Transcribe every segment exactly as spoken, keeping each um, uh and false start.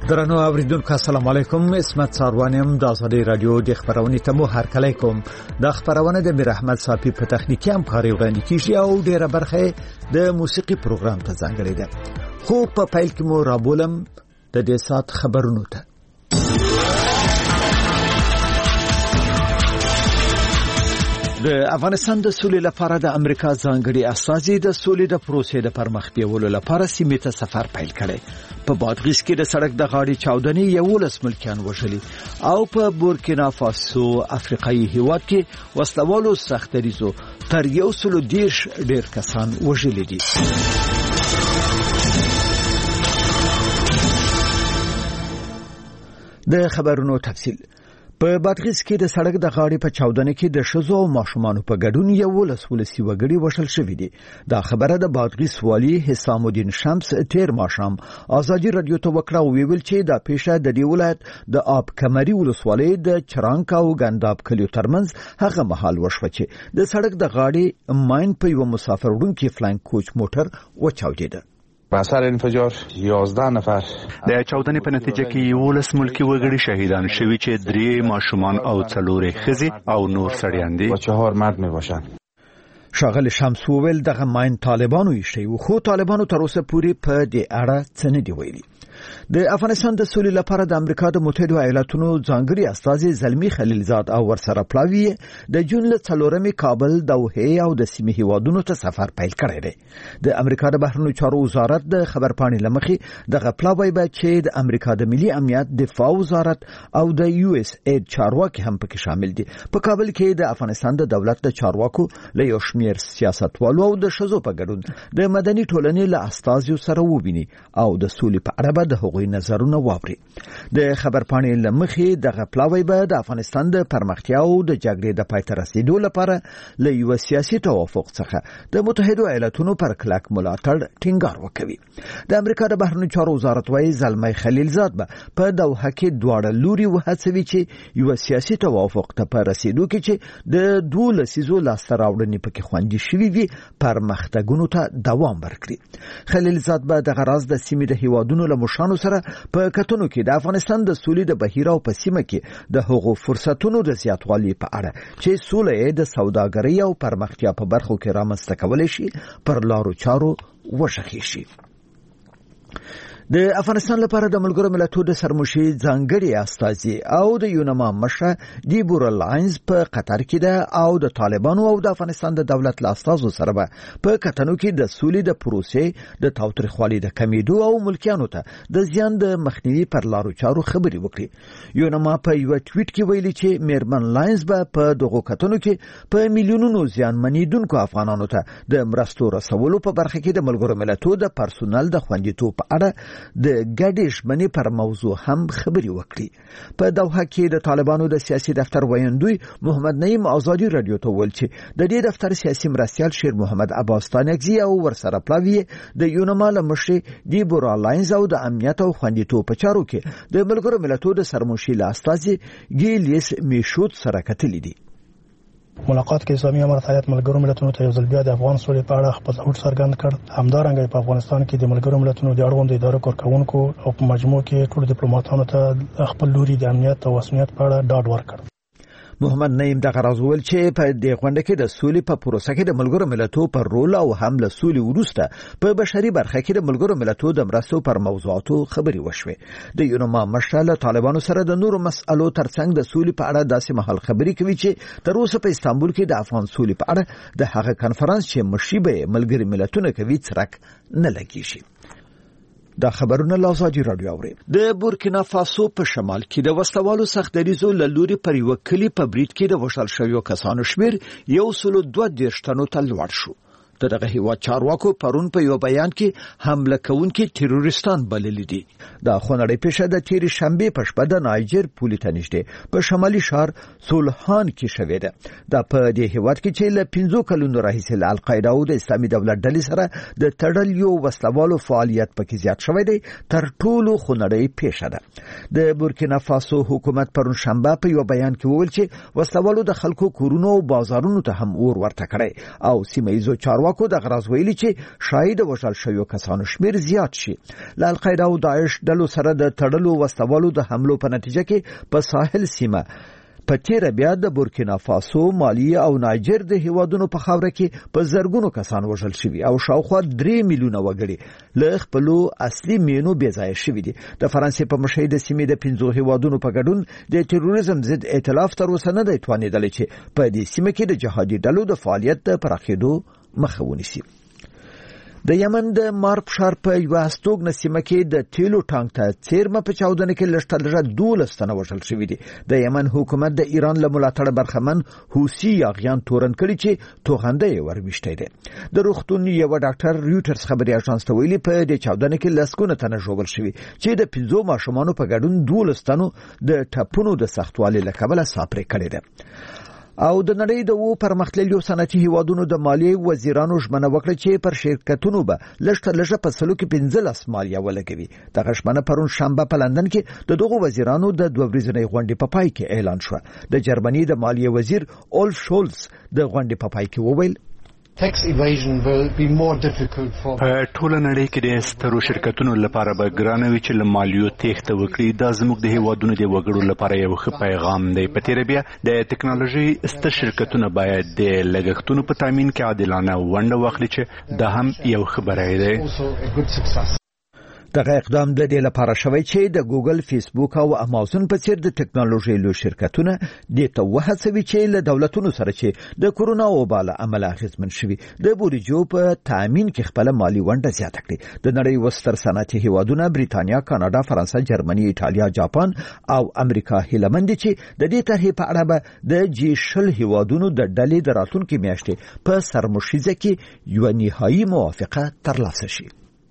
درنو اوریدونکو السلام علیکم. اسمت ساروانیم د ازادي رادیو د خبرونې ته مو هرکلی کوم. د خبرونه د میر احمد صافی په تخنیکی همکاري وړاندې کیږي او ډیره برخه د موسیقي پروګرام ته ځانګړې ده. خو په پیل کې مو رابولم د دې سات خبرونو ته. د افغانستان د سولې لپاره د امریکا ځانګړي استازي د سولې د پروسې د پرمخ بیولو لپاره سیمې ته سفر پیل کړي. په بادغیس کې د سړک د غاړې چاودنې یولس ملکیان وژلي او په بورکینا فاسو افریقایي هیواد کې وسلوالو سختریزو تر یو سلو دیرش ډیر کسان وژلي دي. د خبرونو تفصیل. په بادغیس کې د سړک د غاړې په چاودنه کې د شزو او ماشومانو په ګډون یو ولس ولسی وګړي وشل شوې دي. دا خبره د بادغیس والی حسام الدین شمس تیر ماشام ازادي رادیو ته وکړه او ویل چې دا پیښه د دې ولایت د آب کمري ولسوالۍ د چرانک او ګنداب کلیو ترمنځ هغه مهال وشوه چې د سړک د غاړې ماین په یو مسافر وړونکي فلانک کوچ موټر وچاودېده. په اثر انفجار یازده نفر د چاودنې په نتیجه کې یولس ملکی وګړي شهیدان شوي چې درې ماشومان او څلورې ښځې او نور سړیان دي و چهار مرد میباشند. شاغل شمس وویل دغه ماین طالبانو ایښی و خو طالبانو تر اوسه پورې په دې اړه څه نه دی ویلي. د افغانستان د سولې لپاره د امریکا د متحده ایالاتونو ځانګړي استازي زلمی خلیلزاد او ورسره پلاوی د جون له څلورمې کابل دوحه او د سیمې هیوادونو ته سفر پیل کړی دی. د امریکا د بهرنیو چارو وزارت د خبرپاڼې لمخې دغه پلاوی به چې د امریکا د ملي امنیت دفاع وزارت او د یو اس اید چارواکي هم پکې شامل دي. په کابل کې د افغانستان د دولت د چارواکو له یو شمېر سیاستوالو او د شذو په ګډون د مدني ټولنې له استازیو سره وویني او د سولې په اړه د هغوی نظرونه واوري. د خبرپاڼې لمخې دغه پلاوی به د افغانستان د پرمختیا او د جګړې د پای ته رسیدو لپاره له یو سیاسي توافق څخه د متحده ایالاتونو پر کلک ملاتړ ټینګار وکوي. د امریکا د بهرنیو چارو وزارت وايي زلمی خلیلزاد به په دوحه کې دواړه لوري وهڅوي چې یو سیاسي توافق ته پر رسیدو کې چې د دوه لسیزو لاسته راوړنې پکې خوندي شوي وي پرمختګونو ته دوام ورکړي. خلیلزاد به دغه راز د سیمې د هیوادونو له مشرانو سره په کتنو کې د افغانستان د سولې د بهیر او په سیمه کې د هغو فرصتونو د زیاتوالي په اړه چې سولې د سوداګرۍ او پرمختیا په برخو کې رامنځته کولای شي پر لارو چارو وشخي شي. د افغانستان لپاره د ملګرو ملتونو د سرمشي ځانګړي استازي او د یونما مشره دیبورا لاینز په قطر کې ده او د طالبانو او د افغانستان د دولت له استازو سره به په کتنو کې د سولې د پروسې د تاوتریخوالي د کمیدو او ملکیانو ته د زیان د مخنیوي پر لارو چارو خبري وکړي. یونما په یو ټویټ کې ویلي چې میرمن لاینز به په دغه کتنو کې په میلیونونو زیان منیدونکو افغانانو ته د مرستو رسولو په برخه کې د ملګرو ملتونو د پرسونل د خوندیتوب په اړه د ګډې ژمنې پر موضوع هم خبري وکړي. په دوحه کې د طالبانو د سیاسي دفتر ویاندوی محمد نعیم ازادي رادیو ته ویل چې د دې دفتر سیاسي مرستیال شیر محمد عباس تانکزی او ورسره پلاوی د یونما له مشرې دیبورا لاینز او د امنیت او خوندیتوب په چارو کې د ملګرو ملتونو د سرمشي له استازي ګیلیس میشوت سره کتلي دي. ملاقات کې اسلامي امارت هیات ملګرو ملتونو ته یو ځل بیا د افغان سولې په اړه خپل هوډ څرګند کړ. همدارنګه په افغانستان کې د ملګرو ملتونو د اړوند ادارو کارکونکو او په مجموع کې ټول ډیپلوماټانو ته خپل لوري د امنیت او وسمیت په اړه ډاډ ورکړ. محمد نعیم دغه راز ویل چې په دې غونډه کې د سولې په پروسه کې د ملګرو ملتونو پر رول او هم له سولې وروسته په بشري برخه کې د ملګرو ملتونو د مرستو پر موضوعاتو خبري وشوه. د یونما مشرله طالبانو سره د نورو مسألو ترڅنګ د سولې په اړه داسې مهال خبري کوي چې تر اوسه په استانبول کې د افغان سولې په اړه د هغه کانفرنس چې مشیبه ملګری ملتونه کوي څرک نه لګیږي. دا خبرونه لازادي رادیو اوري. د بورکینا فاسو په شمال کې د وسلوالو سختریزو لوري پر یو کلی په بریټ کې د وشل شویو کسانو شمیر یو سلو دوه دیرش تنو ته لوړ شو. دغه هیواد چارواکو پرون په یو بیان کې حمله کوونکي تروریستان بللي دي. دا خونړۍ پیښه د تیرې شنبه په شپه د نایجر پولې ته نږدې په شمالي شهر سولهان کې شوې ده. دا په دې هیواد کې چې له پنځو کلونو راهیسې له القاعده او د اسلامي دولت ډلې سره د تړل یو وسلوالو فعالیت پکې زیات شوی دی تر ټولو خونړۍ پیښه ده. د بورکینا فاسو حکومت پرون شنبه په یو بیان کې وویل چې وسلوالو د خلکو کورونو او بازارونو ته هم اور ورته کړی او سیمه ییزو چارواکو چارواکو د غراز ویلي چې شاهد وژل شویو کسانو شمیر زیات شي. ل القاعده او داعش ډلو سره د تړلو وسوالو د حملو په نتیجه کې په ساحل سیمه په تیر بیا د بورکینا فاسو، مالی او نایجر د هیوادونو په خاوره کې په زرګونو کسان وژل شوي او شاوخوا درې میلیونه وګړي له خپلو اصلي مینو بې ځایه شوي دي. د فرانسې په مشهۍ د سیمې د پنځو هیوادونو په ګډون د تروریزم ضد ائتلاف تر اوسه نه دی توانېدلی چې په دې سیمه کې د جهادي ډلو د فعالیت د پراخېدو مخه ونیسي. د یمن د مارب ښار په یوه هستوګنه سیمه کې د تیلو ټانک ته څیرمه په چاودنه کې لږ تر لږه دولس تنه وژل شوي دي. د یمن حکومت د ایران له ملاتړه برخمن حوثي یاغیان تورن کړي چې توغنده یې ورویشتی دی. د روغتون یوه ډاکټر رویټرز خبري اژانس ته ویلي په دې چاودنه کې لسګونه تنه ژوبل شوي چې د پنځو ماشومانو په ګډون دولس تنو د ټپونو د سختوالي له کبله ساپرې کړې ده. او د نړۍ د وو پرمختللو صنعتي هیوادونو د مالیې وزیرانو ژمنه وکړه چې پر شرکتونو به لږ تر لږه په سلو کې پنځلس مالیه ولګوي. دغه ژمنه پرون شنبه په لندن کې د دغو وزیرانو د دوه ورځنۍ غونډې په پای کې اعلان شوه. د جرمني د مالیې وزیر اولف شولز د غونډې په پای کې وویل tax evasion will be more difficult for په ټوله نړۍ کې د سترو شرکتونو لپاره به ګرانه وي چې له مالیو تېښته وکړي. دا زموږ د هیوادونو د وګړو لپاره یو ښه پیغام دی. په تېره بیا د ټکنالوژي ستر شرکتونه باید د لګښتونو په تامین کې عادلانه ونډه واخلي چې دا هم یو ښه بری دی. دغه اقدام د دې لپاره شوی چې د ګوګل، فیسبوک او امازون په څیر د ټکنالوژي لوی شرکتونه د ته وهڅوي چې له دولتونو سره چې د کورونا وبا له امله اغېزمن شوي د بودیجو په تامین کې خپل مالی ونډه زیاته کړي. د نړۍ وستر صنعتي هیوادونه بریتانیا، کاناډا، فرانسه، جرمني، ایټالیا، جاپان او امریکا هیله چې د دې طرحې په اړه به د جی شل هیوادونو د ډلې د راتلونکي میاشتې په سرمشیزه کې یو نهایي موافقه ترلاسه شي.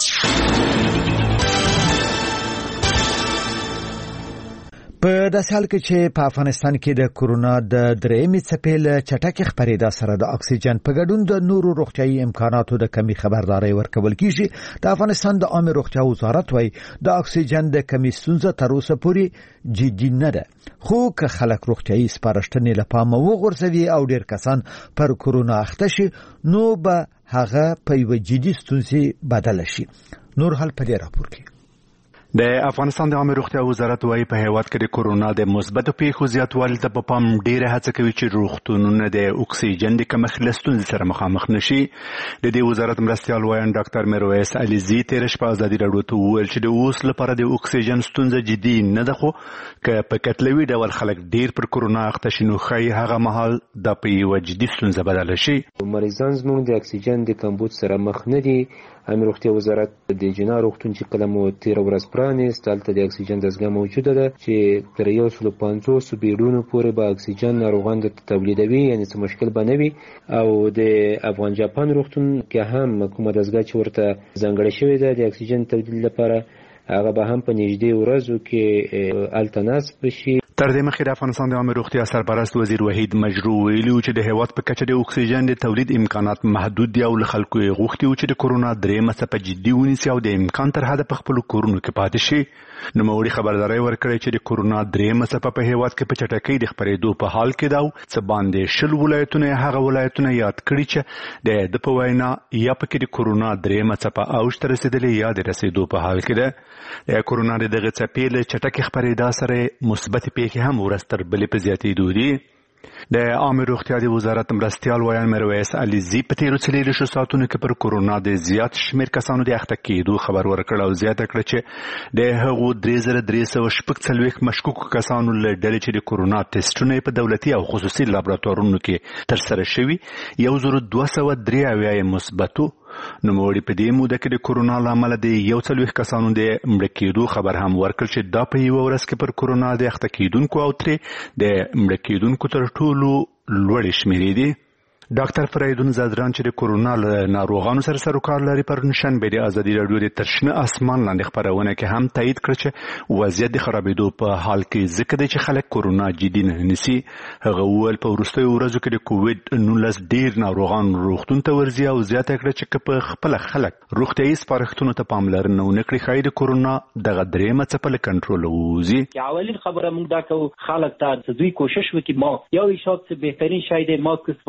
په داسې حال کې چې په افغانستان کې د کورونا د درېیمې څپې له چټکې خپرېدا سره د اکسیجن په ګډون د نورو روغتیايي امکاناتو د کمی خبرداري ورکول کیږي. د افغانستان د عامه روغتیا وزارت وايي د اکسیجن د کمی ستونزه تر اوسه پورې جدي نه ده، خو که خلک روغتیايي سپارښتنې له پامه وغورځوي او ډېر کسان پر کورونا اخته شي نو به هغه په یوه جدي ستونزې بدله شي. نور حال په دې راپور کې د افغانستان د عامه روغتیا وزارت وايي په هیواد کې د کورونا د مثبتو پیښو زیاتوالي ته په پام ډیره هڅه کوي چې روغتونونه د اکسیجن د کمښت له ستونزې سره مخامخ نشي. د دې وزارت مرستیال وایي ډاکټر میرویس علیزي تېره شپه ازادي راډیو ته وویل چې د اوس لپاره د اکسیجن ستونزه جدي نه ده، خو که په کتلوي ډول خلک ډیر پر کورونا اخته شي نو ښایي هغه مهال دا په یوه جدي ستونزه بدله شي. مریضان زموږ د اکسیجن د کمبود سره مخ نه دي. عامه روغتیا وزارت د جنا روغتون چې کله مو تیر ورځ پرانیست دلته د اکسیجن دستګاه موجوده ده چې تر یو سل پنځوس بیډونو پورې به اکسیجن ناروغان ته تولیدوي، یعنی څه مشکل به نه وي. او د افغان جاپان روغتون کې هم کومه دستګاه چې ورته ځانګړې شوې ده د اکسیجن تولید لپاره هغه به هم په نږدې ورځو کې هلته نصب شي. تر دې مخکې د افغانستان د عامه روغتیا سرپرست وزیر وحید مجروح ویلي و چې د هیواد په کچه د اکسیجن د تولید امکانات محدود دي او له خلکو یې غوښتي و چې د کورونا درېیمه څپه جدي ونیسي او د امکان تر حده په خپلو کورونو کې پاتې شي. نوموړي خبرداری ورکړی چې د کورونا درېیمه څپه په هیواد کې په چټکۍ د خپرېدو په حال کې ده او څه باندې شل ولایتونه هغه ولایتونه یاد کړي چې د ده په وینا یا پکې د کورونا درېیمه څپه اوج ته رسېدلې یا د رسېدو په حال کې ده. د کورونا د دغه څپې له چټکې خپرېدا سره مثبتې پیښې هم ورځ تر بلې په زیاتېدو دي. د عامه روغتیا د وزارت مرستیال وایي میرویس علیزي په تېرو څلېرویشتو ساعتونو کې پر کورونا د زیات شمېر کسانو د اخته کېدو خبر ورکړ او زیاته کړه چې د هغو درې زره درې سوه شپږ څلوېښت مشکوکو کسانو له ډلې چې د کورونا ټسټونه یې په دولتي او خصوصي لابراتوارونو کې ترسره شوي یو زره دوه سوه درې اویا یې مثبتو. نوموړي په دې موده کې د کورونا له امله د یو څلوېښت کسانو د مړه کېدو خبر هم ورکړ چې دا په یوه ورځ کې پر کورونا د اخته کېدونکو او ترې د مړه کېدونکو تر ټولو لوړې شمېرې دي. ډاکټر فریدون زادران چې د کورونا له ناروغانو سره سروکار لري پرون شنبه د ازادي راډیو د تر شنه اسمان لاندې خپرونه کې هم تایید کړ چې وضعیت د خرابېدو په حال کې ځکه دی چې خلک کورونا جدي نه نیسي. هغه وویل په وروستیو ورځو کې د کووډ نولس ډېر ناروغان روغتون ته ورځي او زیاته کړه چې که په خپله خلک روغتیایي سپارښتنو ته پاملرنه ونه کړي ښایي د کورونا دغه درېیمه څپه له کنټروله ووځي. اولین خبره موږ دا کوو خلک ته دوی کوشش وکړي ما یا ایشاد بهترین شی دی ماسک استفاده وکړي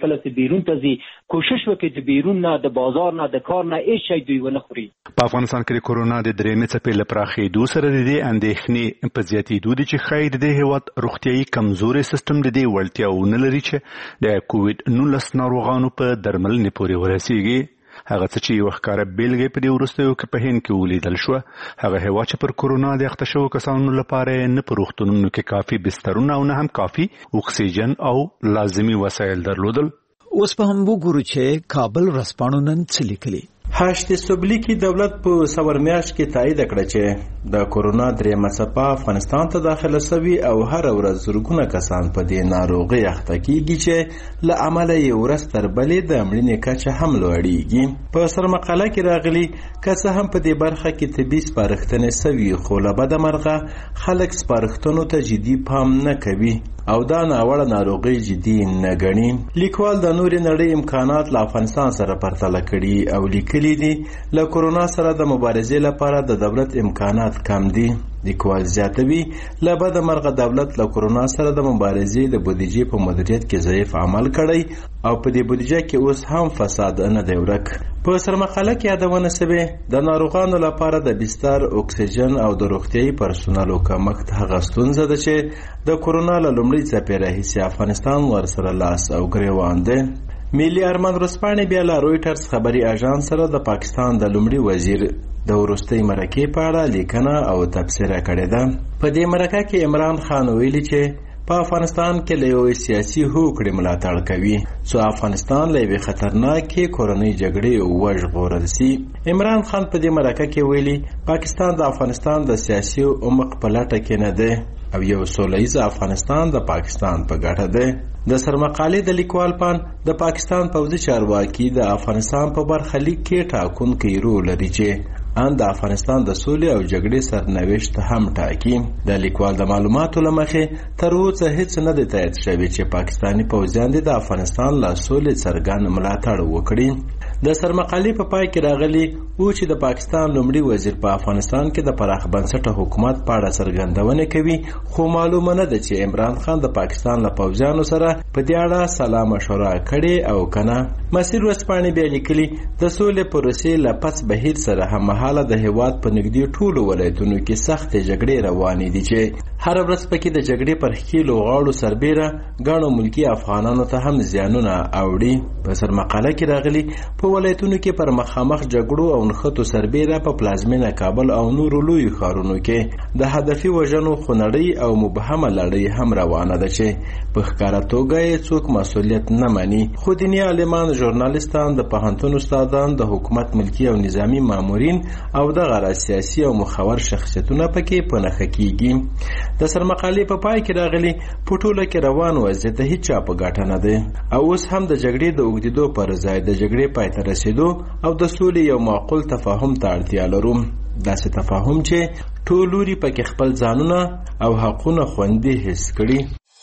کله چې بیرون ته ځي کوشش وکړي چې بیرون نه د بازار نه د کار نه هیڅ شی دوی ونه خوري. په افغانستان کې د کورونا د درېمې څپې له پراخېدو سره د دې اندېښنې په زیاتېدو دي چې ښایي د دې هېواد روغتیایي کمزوري سیستم د دې وړتیا ونه لري چې د کووډ نولس ناروغانو په درملنې پورې ورسیږي. هغه څه چې یو ښکاره بیلګې په دې وروستیو کې په هند کې ولیدل شوه، هغه هېواد چې پر کورونا د اخته شوو کسانو لپاره نه په روغتونونو کې کافي بسترونه او نه هم کافي اکسیجن او لازمي وسایل درلودل. اوس په هم وګورو چې کابل ورځپاڼو نن څه لیکلي. هشت سوبلیکی دولت په سور میاشت کې تایید کړ چې د کورونا درېمه څپه افغانستان ته داخله شوي او هر ورځ زرګونه کسان په دې ناروغۍ اخته کیږي چې له امله یې ورځ تر بلې د مړینې کچه هم لوړیږي. په سرمقاله کې راغلي که څه هم په دې برخه کې طبي سپارښتنې شوي خو له بده مرغه خلک سپارښتنو ته جدي پام نه کوي او دا ناوړه ناروغي جدي نه ګڼي. لیکوال د نورې نړۍ امکانات له افغانستان سره پرتله کړي او لیکلي دي له کورونا سره د مبارزې لپاره د دولت امکانات کم دي. لیکوال زیاتوي له بده مرغه دولت له کورونا سره د مبارزې د بودیجې په مدیریت کې ضعیف عمل کړی او په دې بودیجه کې اوس هم فساد نه دی ورک. په سرمقاله کې یادونه شوې د ناروغانو لپاره د بستر، اکسیجن او د روغتیایي پرسونالو کمښت هغه ستونزه ده چې د کورونا له لومړۍ څپې راهیسې افغانستان ورسره لاس او ګریوان دی. ملي ارمان ورځپاڼې بیا له رویټرز خبري اژانس سره د پاکستان د لومړي وزیر د وروستۍ مرکې په اړه لیکنه او تبصره کړې ده. په دې مرکه کې عمران خان ویلي چې په افغانستان کې له یو سیاسي هوکړې ملاتړ کوي څو افغانستان له یوې خطرناکې کورنۍ جګړې وژغورل شي. عمران خان په دې مرکه کې ویلي پاکستان د افغانستان د سیاسي عمق په لټه کې نه دی او یو سولیز افغانستان د پاکستان په ګټه دی. د سرمقالې د لیکوال پان د پاکستان پوځي چارواکي د افغانستان په برخلیک کې ټاکونکی رول لري چې ان د افغانستان د سولې او جګړې سرنوشت هم ټاکي. د لیکوال د معلوماتو له مخې تر اوسه هیڅ نه دی تایید شوی چې پاکستاني پوځیان د افغانستان له سولې څرګند ملاتړ وکړي. د سرمقالې په پای کې راغلي او چې د پاکستان لومړي وزیر په افغانستان کې د پراخ بنسټه حکومت په اړه څرګندونه کوي خو معلومه نه ده چې عمران خان د پاکستان له پوځیانو سره په دې اړه سلا مشوره کړې او کنه. مسیر ورځپاڼې بیا لیکلي د سولې پروسې له پس بهیر سره هممهاله د هېواد په نږدې ټولو ولایتونو کې سختې جګړې روانې دي چې هر ورځ پکې د جګړې پر ښکیلو غاړو سربیره ګڼو ملکي افغانانو ته هم زیانونه اوړي. په سرمقاله کې راغلي په ولایتونو کې پر مخامخ جګړو او نښتو سربیره په پلازمینه کابل او نورو لویو ښارونو کې د هدفي وژنو خونړۍ او مبهمه لړۍ هم روانه ده چې په ښکاره توګه یې څوک مسؤلیت نه مني. خو دیني عالمان، ژورنالیستان، د پوهنتون استادان، د حکومت ملکي او نظامي مامورین او دغه سیاسي او مخور شخصیتونه پکې په نښه کیږي. د سرمقالې په پای کې راغلي په ټوله کې روان وضعیت هیڅ چا په ګټه نه دی او اوس هم د جګړې د اوږدېدو پر ځای د جګړې پای ته رسېدو او د سولې یو معقول تفاهم ته اړتیا لرو. داسې تفاهم چې ټول لوري پکې خپل ځانونه او حقونه خوندي حس کړي.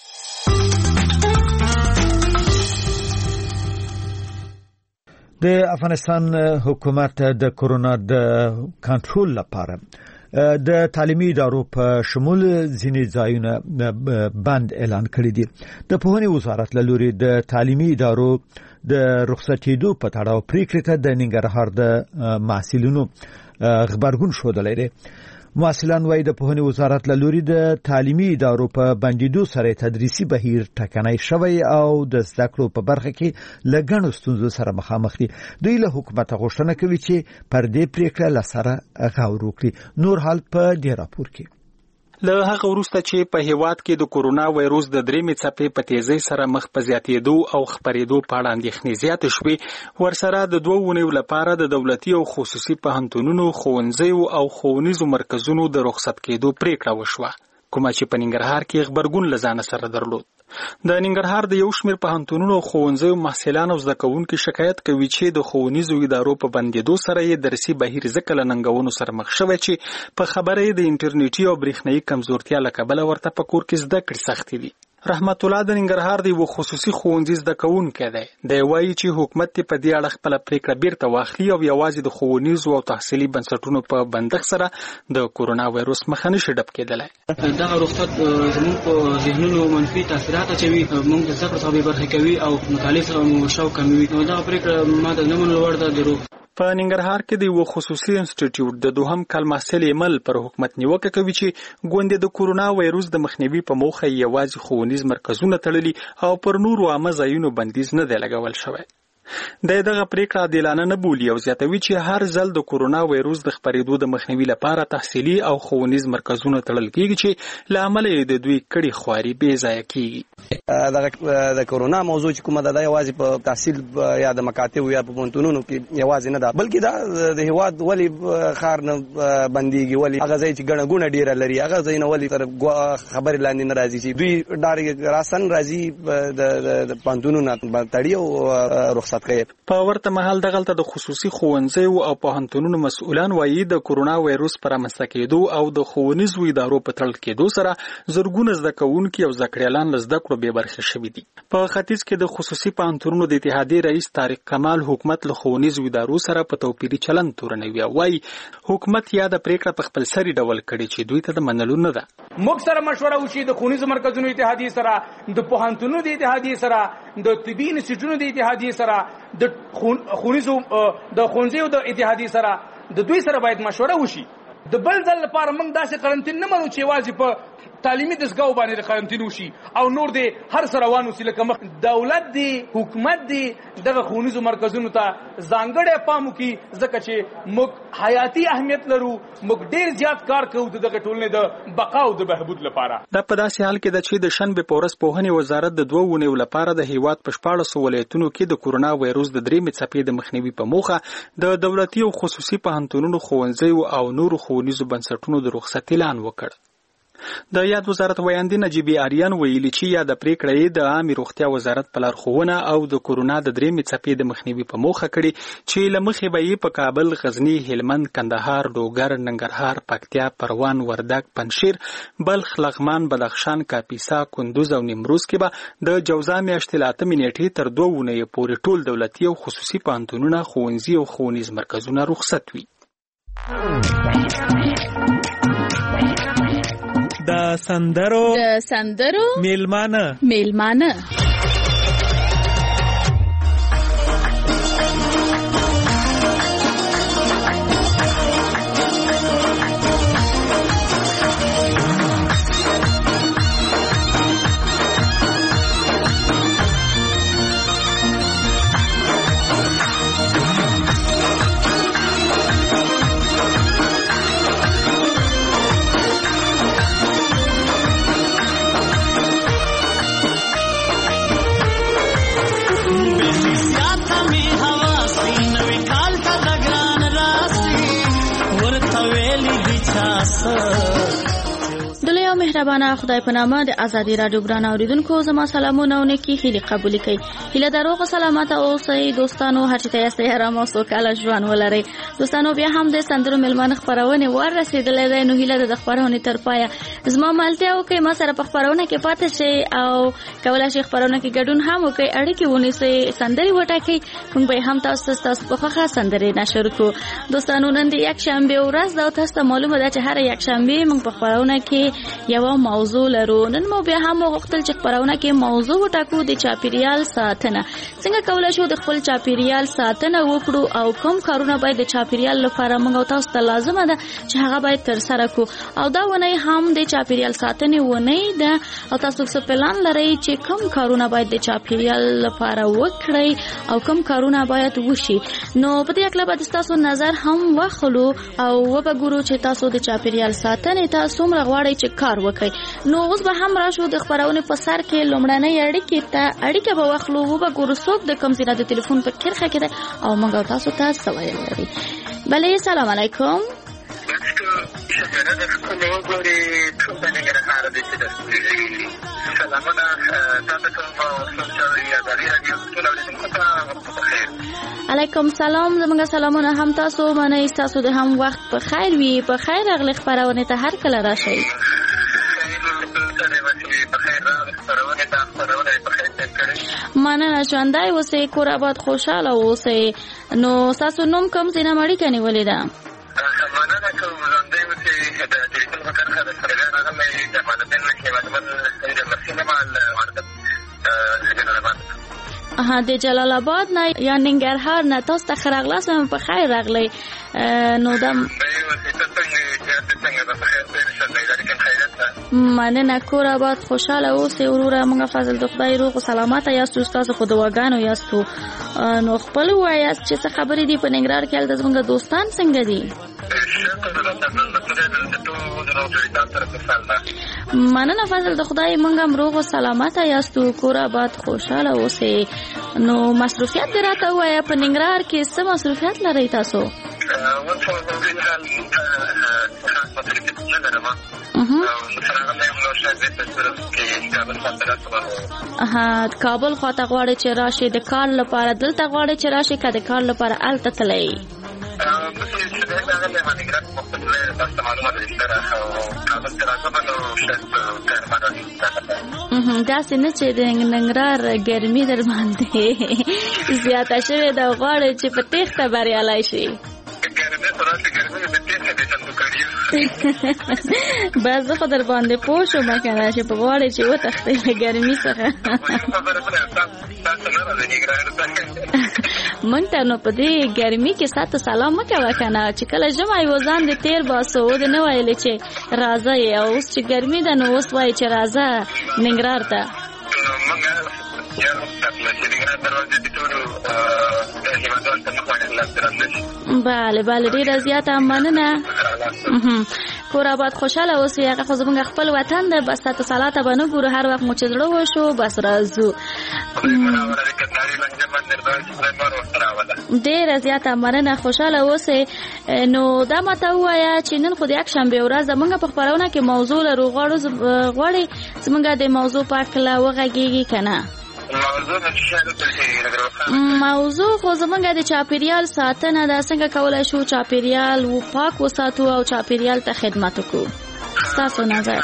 د افغانستان حکومت د کورونا د کنټرول لپاره د تعلیمي ادارو په شمول ځینې ځایونه بند اعلان کړی دي. د پوهنې وزارت له لوري د تعلیمي ادارو د رخصتېدو په تړاو پریکړې ته د ننګرهار د محصلینو غبرګون ښودلی دی. محصلان وايي د پوهنې وزارت له لوري د تعلیمي ادارو په بندیدو سره تدریسي بهیر ټکنی شوی او د زده کړو په برخه کې له ګڼو ستونزو سره مخامخ دي. دوی له حکومت غوښتنه کوي چې پر دې پریکړه له سره غور وکړي. نور حال په دې راپور کې. له هغه وروسته چې په هیواد کې د کورونا وایروس د درېمې څپې په تیزۍ سره مخ په زیاتېدو او خپرېدو په اړه اندېښنې زیاتې شوې، ورسره د دوو اونیو لپاره د دولتي او خصوصي پوهنتونونو، ښوونځیو او ښوونیزو مرکزونو د رخصت کېدو پریکړه وشوه، کومه چې په ننګرهار کې غبرګون له ځانه سره درلود. د ننګرهار د یو شمېر پوهنتونونو او ښوونځیو محصلان او زده کوونکي شکایت کوي چې د ښوونیزو ادارو په بندېدو سره یې درسي بهیر ځکه له ننګونو سره مخ شوی چې په خبره یې د انټرنیټي او برېښنایي کمزورتیا له کبله ورته په کور کې زده کړې سختې دي. رحمت الله د ننګرهار دی و خصوصي ښوونځي زده کوونکی دی. دی وایي چې حکومت په دې اړه خپله پرېکړه بیرته واخلي او یوازې د ښوونیزو او تحصیلي بنسټونو په بندښت سره د کورونا وایروس مخه نشي ډب کېدلی. دغه رخصت زموږ په ذهنونو منفي تاثیرات اچوي، موږ د زده کړو څخه بې برخې کوي او مطالعې سره مو شوق کموي. نو دغه پرېکړه ما ته نه منلو وړ ده. د روغ په ننګرهار کې د یو خصوصي انسټیټیوټ د دوهم کال محصل ایمل پر حکومت نیوکه کوي چې ګوندې د کورونا وایروس د مخنیوي په موخه یوازې ښوونیز مرکزونه تړلي او پر نورو عامه ځایونو بندیز نه دی لګول شوی. د دغه پریکړه عادلانه نه بولي او زیاتوي چې هر ځل د کورونا وایروس د خپرېدو د مخنیوي لپاره تحصیلي او ښوونیز مرکزونه تړل کیږي چې له امله یې د دوی کړي خواري بې ځایه کیږي. د کورونا موضوع چې کومه ده یوازې په تحصیل یا د مکاتبو یا په پوهنتونونو کې یوازې نه ده، بلکې دا د هېواد ولې ښار نه بندېږي، ولې هغه ځای چې ګڼه ګوڼه ډېره لري هغه ځایونه ولې تر خبرې لاندې نه راځي چې دوی ډارې راسن راځي د پوهنتونونه تړي او رخصت. په ورته مهال دغلته د خصوصي ښوونځیو او پوهنتونونو مسؤلان وایي د کورونا وایروس په رامنځته کېدو او د ښوونیزو ادارو په تړل کېدو سره زرګونه زده کوونکي او زده کړیالان له زده کړو بې برخې شوي دي. په ختیځ کې د خصوصي پوهنتونونو د اتحادیې رئیس طارق کمال حکومت له ښوونیزو ادارو سره په توپیري چلند تورنوي او وایي حکومت یا د پریکړه په خپل سري ډول کړي چې دوی ته د منلو نه ده. موږ سره مشوره وشي د ښوونیزو مرکزونو اتحادیې سره، د پوهنتونونو د اتحادیې سره، د طبي انسټیټیوټونو د اتحادیې سره، د ښوونیزو د ښوونځیو د اتحادیې سره، د دوی سره باید مشوره وشي. د بل ځل لپاره موږ داسې قرنطین نه منو چې یوازې په تعلیمي دستګاو باندې د قرنطین وشي او نور دی هر سره روان وسي. لکه مخ دولت دی حکومت دی دغه ښوونیزو مرکزونو ته ځانګړی پام وکړي ځکه چې موږ حیاتي اهمیت لرو، موږ ډېر زیات کار کوو د دغه ټولنې د بقا او د بهبود لپاره. دا په داسې حال کې ده چې د شنبې په ورځ پوهنې وزارت د دوه اونیو لپاره د هیواد په شپاړسو ولایتونو کې د کورونا وایروس د درېیمې څپې د مخنیوي په موخه د دولتي او خصوصي پوهنتونونو، ښوونځیو او نورو ښوونیزو بنسټونو د رخصت اعلان وکړ. د یاد وزارت ویاندې نجیبې آریان ویلي چې یا د پریکړه یې د عامې روغتیا وزارت په لارښوونه او د کورونا د درېیمې څپې د مخنیوي په موخه کړي چې له مخې به یې په کابل، غزني، هلمند، کندهار، لوګر، ننګرهار، پکتیا، پروان، وردګ، پنجشیر، بلخ، لغمان، بدخشان، کاپیسا، کندوز او نیمروز کې به د جوزا میاشتې له اتمې نیټې تر دوه اونیو پورې ټول دولتي او خصوصي پوهنتونونه، ښوونځي او ښوونیز مرکزونه رخصت وي. د سندرو د سندرو میلمانه میلمانه مهربانه خدای په نامه د ازادي رادیو ګران اوریدونکو زما سلامونه او نیکی هیلې قبول کړئ. هیله دروغ سلامت اوسئ دوستانو، هر چېرته یاستئ آرام او سوکاله ژوند ولرئ. دوستانو بیا هم د سندرو میلمانه خپرونې ور رسېدلی دی، نو هیله ده د خپرونې تر پایه زما ملتیا وکړئ، ما سره په خپرونه کې پاتې شئ او کولی شئ خپرونه کې ګډون هم وکړئ، اړیکې ونیسئ، سندرې وټاکئ، موږ به هم تاسو ته ستاسو په خوښه سندرې نشر کړو. دوستانو نن د یکشنبې ورځ ده او تاسو ته معلومه ده چې هره یکشنبې موږ په خپرونه کې یوه موضوع لرو. نن مو بیا هم وغوښتل چې خپرونه کې موضوع وټاکو د چاپیریال ساتنه. څنګه کولی شو د خپل چاپیریال ساتنه وکړو او کوم کارونه باید د چاپیریال لپاره موږ او تاسو ته لازمه ده چې هغه باید ترسره کړو. او دا ونې هم د چاپیریال ساتنې ونې ده او تاسو څه پلان لرئ چې کوم کارونه باید د چاپیریال لپاره وکړئ او کوم کارونه باید وشي. نو په دې اړه به تاسو نظر هم واخلو او وګورو چې تاسو د چاپیریال ساتنې ته څومره غواړئ چې کار وکړئ. نو اوس به هم راشو د خبرونه په سر کې لومړنۍ اړیکې ته اړیکه به واخلو او به ګورو څوک د کوم ځای د ټلیفون په کرخه کې ده او موږ تاسو ته سوال لري. بله سلام علیکم. علیکم سلام. زموږ سلامونه هم تاسو باندې تاسو د هم وخت په خیر وي. په خیر راغلی خبرونه ته هر کله راشئ. مننه ژوندی اوسئ کور آباد خوشحاله اوسئ. نو ستاسو نوم کوم ځای نه اړیکه نیولې ده؟ مننه کوم ژوندی اوسئ. د ټلیفون په کرښه د سرګان راغلی جمال الدین هیوادمل د مرسینمال وردګ جلال ها د جلال آباد نه یا ننګرهار نه تاسو ته ښه راغلاست. په خیر راغلی. نو دا مننه کور آباد خوشحاله اوسئ وروره. موږ فضل د خدای روغ او سلامت یاستو. تاسو خو دواګانو یاستو. نو خپل وایاست چې څه خبرې دي په ننګرهار کې؟ هلته زموږ دوستان څنګه دي؟ مننه فضل د خدای موږ هم روغ او سلامت یاستو. کور آباد خوشحاله اوسئ. نو مصروفیت دې راته ووایه په ننګرهار کې څه مصروفیت لرئ تاسو؟ ها کابل خواته غواړي چې راشي د کار لپاره؟ دلته غواړي چې راشي که د کار لپاره هلته تلئ؟ داسې نه چې د ننګرهار ګرمي در باندې زیاته شوې ده غواړي چې په تېښته بریالی شي؟ بس زه خو در باندې پوه شوم که نه چې په غواړې چې وتښتئ له ګرمي څخه. موږ ته نو په دې ګرمي کې ستاسو سلام مه کوه که نه چې کله ژمی و ځان دې تېر باسو او دې نه ویلې چې راځه یې او اوس چې ګرمي ده نو اوس وایي چې راځه ننګرهار ته. بله بله ډېره زیاته مننه. کور آباد خوشحاله اوسئ. هغه خو زموږ خپل وطن ده. بس تاسو سالاته به نه ګورو. هر وخت مو چې زړه وشو بس راځو. ډېره زیاته مننه. خوشحاله اوسئ. نو دا ماته ووایه چې نن خو د یکشنبې ورځ ده. موږ په خپرونه کې موضوع لرو. غواړئ زموږ د موضوع په هکله وغږېږي که نه؟ موضوع خو زمونږ د چاپیریال ساتنه ده. څنګه کولی شو چاپیریال و پاک وساتو او چاپیریال ته خدمت وکړو؟ ستاسو نظر؟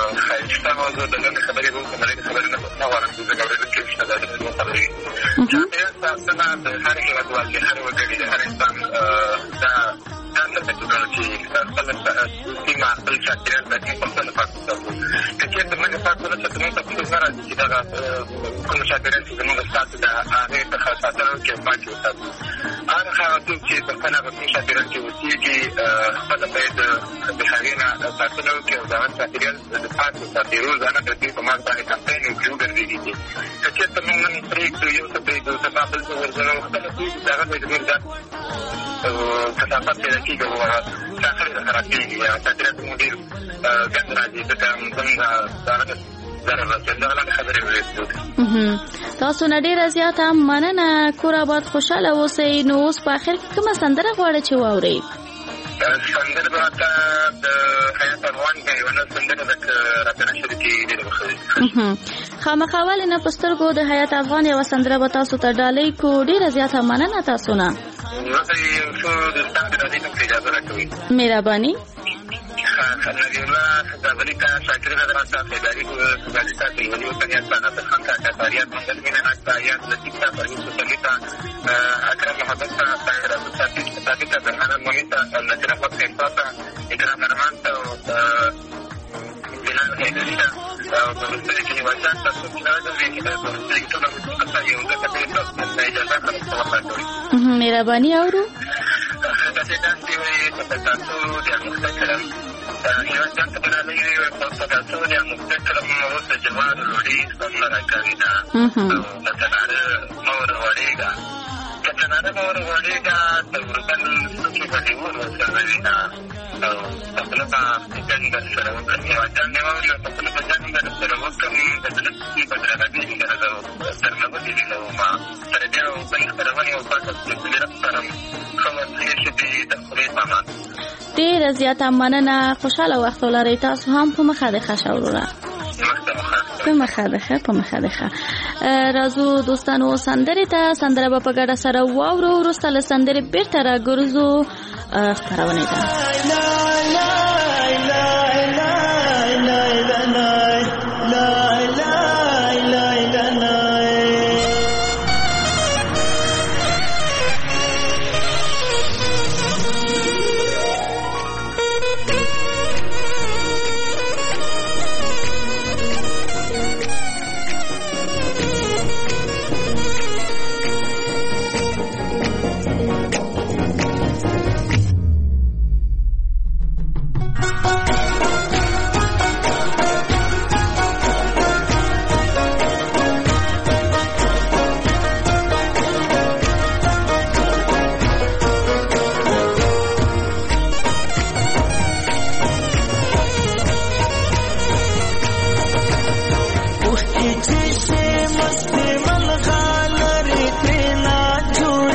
کثافت پیدا کېږي او شاخلې د خرابېږي یا چاپېریال ته مو ډېر ګند راځي. ځکه زموږ دغه ضرر رسېږي. دغه لاندې خبرې وویل. تاسو نه ډېره زیاته مننه. کور آباد خوشحاله اوسئ. نو اوس په اخر کې کومه سندره غواړئ چې واورئ؟ سندره به راته د حیات افغان کې یوه سندره ده که راته نشر کې ډېره وښه خامخا ولې نه په سترګو د حیات افغان یوه سندره به تاسو ته ډالۍ کړو. ډېره زیاته مننه تاسو نه. مهرباني. نبی الله خزابلی کا شاکر حضرات صاحب خیداری کو خزابلی کا تلولی وطنیات صاحب خان کا کتاریات منگل میں ناکتا آیات لطیف کا پرویز سلی کا اکرم محمد کا طاہر صاحب کا برحان المنی کا نصر احمد خیفا کا اکرام ارمان کا بلال حیدری کا دوستری کی نوازان کا سبزار دوری دوستری کی طول مستقصہ یہ ان کا کتلی کا اجازہ کا مستوقع کوئی. مهرباني اورو. داسې داسې وایي په تاسو د مستقرم یو ځان ته بلالۍ وي په تاسو د مستقرم اوس د جوار لوړي څومره راکوي ده د تناره مور غوړېږه که تناره مور غوړېږه د اردن څوکې به دې ور ورسروي نه او خپله به جنګ درسره وکړم یوه جنګ یې واوري او خپله به جنګ درسره وکړم د زړه کیسې به درنه بېلګه درنه وبېلوما سره بیا بلې خپرونې او پاته سلسلې رسپارم. ډېره زیاته مننه. خوشحاله وخت ولرئ. تاسو هم په مخه د ښه شه وروره. په مخه د ښه په مخه د ښه. راځو دوستانو سندرې ته. سندره به په ګډه سره واورو. وروسته له سندرې بېرته راګرځو خپرونې ته.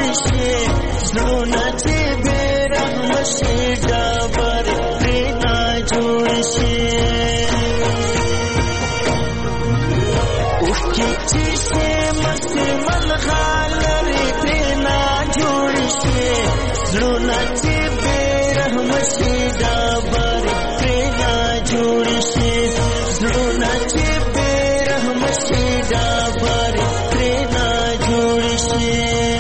شي زړونه چې بې رحمه شي ډبرې پرې نه جوړ شي اوښکې چې شي مستې ملغلرې پرې نه جوړ شي زړونه چې بې رحمه شي ډبرې پرې نه جوړ شي زړونه چې بې رحمه شي ډبرې پرې نه جوړ شي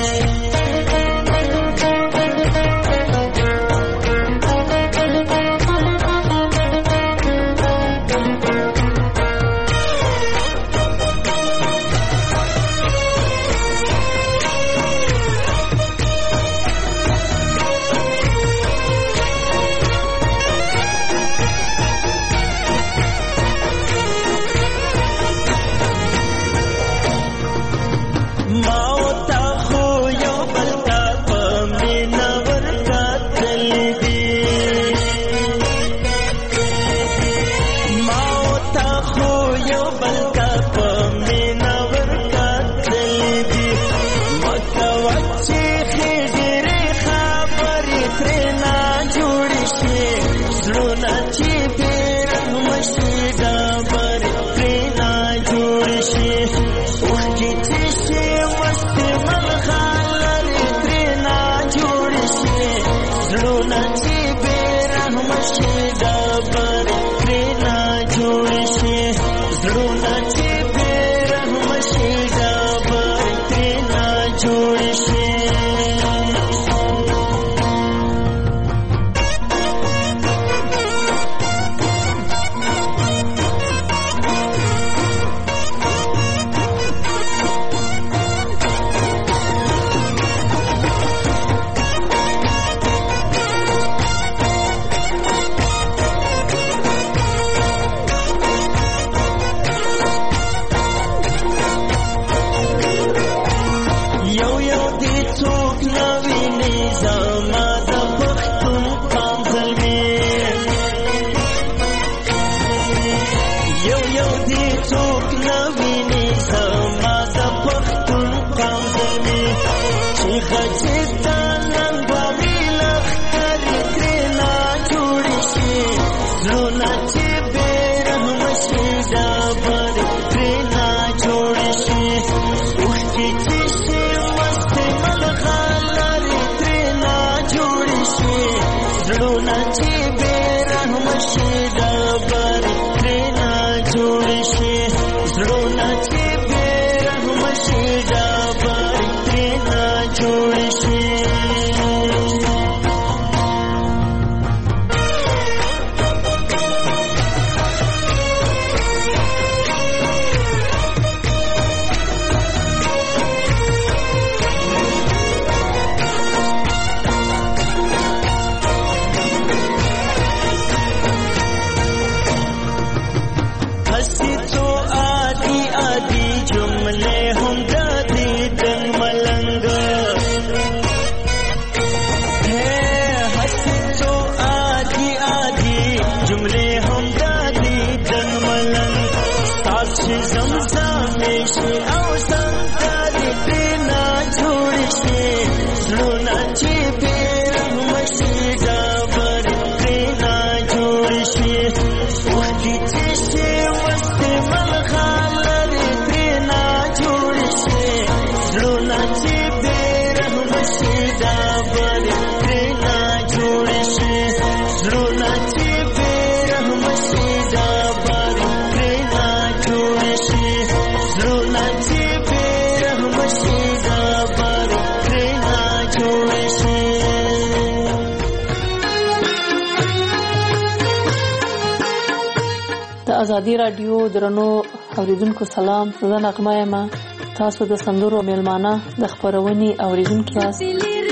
ازادي رادیو درنو اوریدونکو سلام زه نغمه یم تاسو د سندرو میلمانه د خبرونې اوریدونکو یاست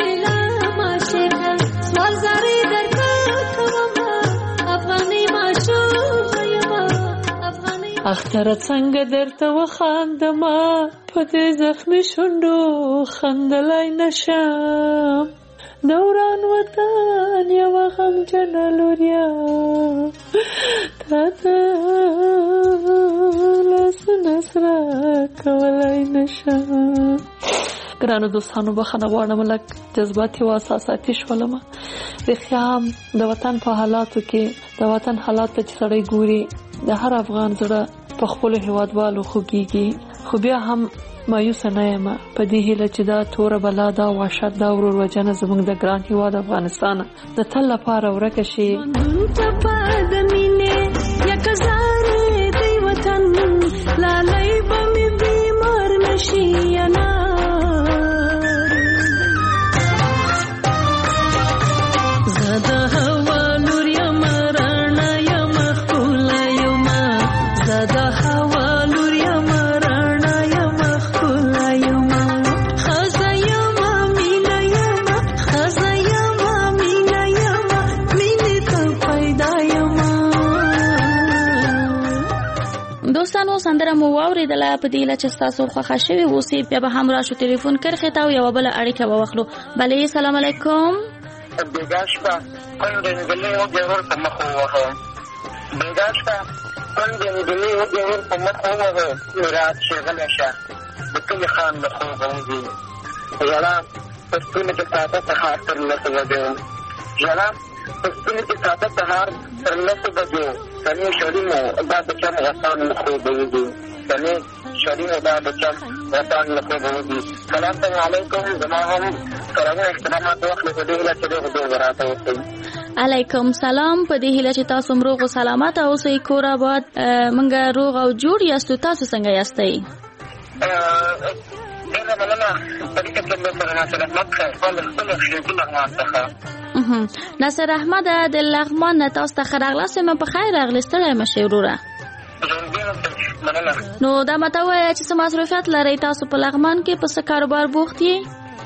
اختر څنګه درته وخاندما په دې زخمي شونډو خندلای نشم دوران وطن یو غمجن لوریا تا ته لاسونه سره کولای نشم ګرانو دوستانو بخښنه غواړم لږ جذباتي او احساساتي شولم. رښتیا هم د وطن په حالاتو کې د وطن حالات ته چې سړی ګوري د هر افغان زړه په خپلو هیوادوالو خوږېږي، خو بیا هم مایوسه نه یم په دې هیله چې دا توره بلا دا وحشت دا ورور وجنه زموږ د ګران هیواد افغانستان د تل لپاره ورکه شي. لالای به می بیمار نشي انا زده هوا نور یم رانا یم خپله یم زده هوا نور یم رانا یم خپله یم خزه یم مینه یم خزه یم مینه یم مینې ته پیدا یم. دوستانو سندره مو واوریدله، په دې لچ تاسو خوښه شوي اوسئ بیا به هم راشو ټلیفون کرښې ته او یوه بله اړیکه به واخلو. بلې سلام علیکم. بیګا شپه کونډ نجلۍ وږې ور په مخ ووهه بیګا شپه کونډ نجلۍ وږې ور په مخ ووهه میراث چې غلی شه د کلي خان له خوبه وځي ژړا په ستوني کې ساده سهار تر لسو بجو ژړا په ستوني کې ساده سهار تر لسو بجو سنې شړیمو دا د چم غسان له خوبه وځي سنې شړیمو دا د چم غسان له خوبه وځي. سلام علیکم. زما هم کرامو احترامات واخلې په دې هیله چې دغه دور راته اوسئ. علیکم سلام. په دې هیله چې تاسو هم روغ او سلامت اوسئ، کور آباد، موږ روغ او جوړ یاستو. تاسو څنګه یاستئ؟ ډېره مننه. په دې کې چې سره ناصر احمد خپل خپل شیخ لغمان څخه ناصر احمد د لغمان نه تاسو ته ښه راغلاست. یم په خیر راغلی، ستړی مه شئ وروره. نو دا ماته ووایه چې څه مصروفیت لرئ تاسو په لغمان کې، په څه کاروبار بوخت یې؟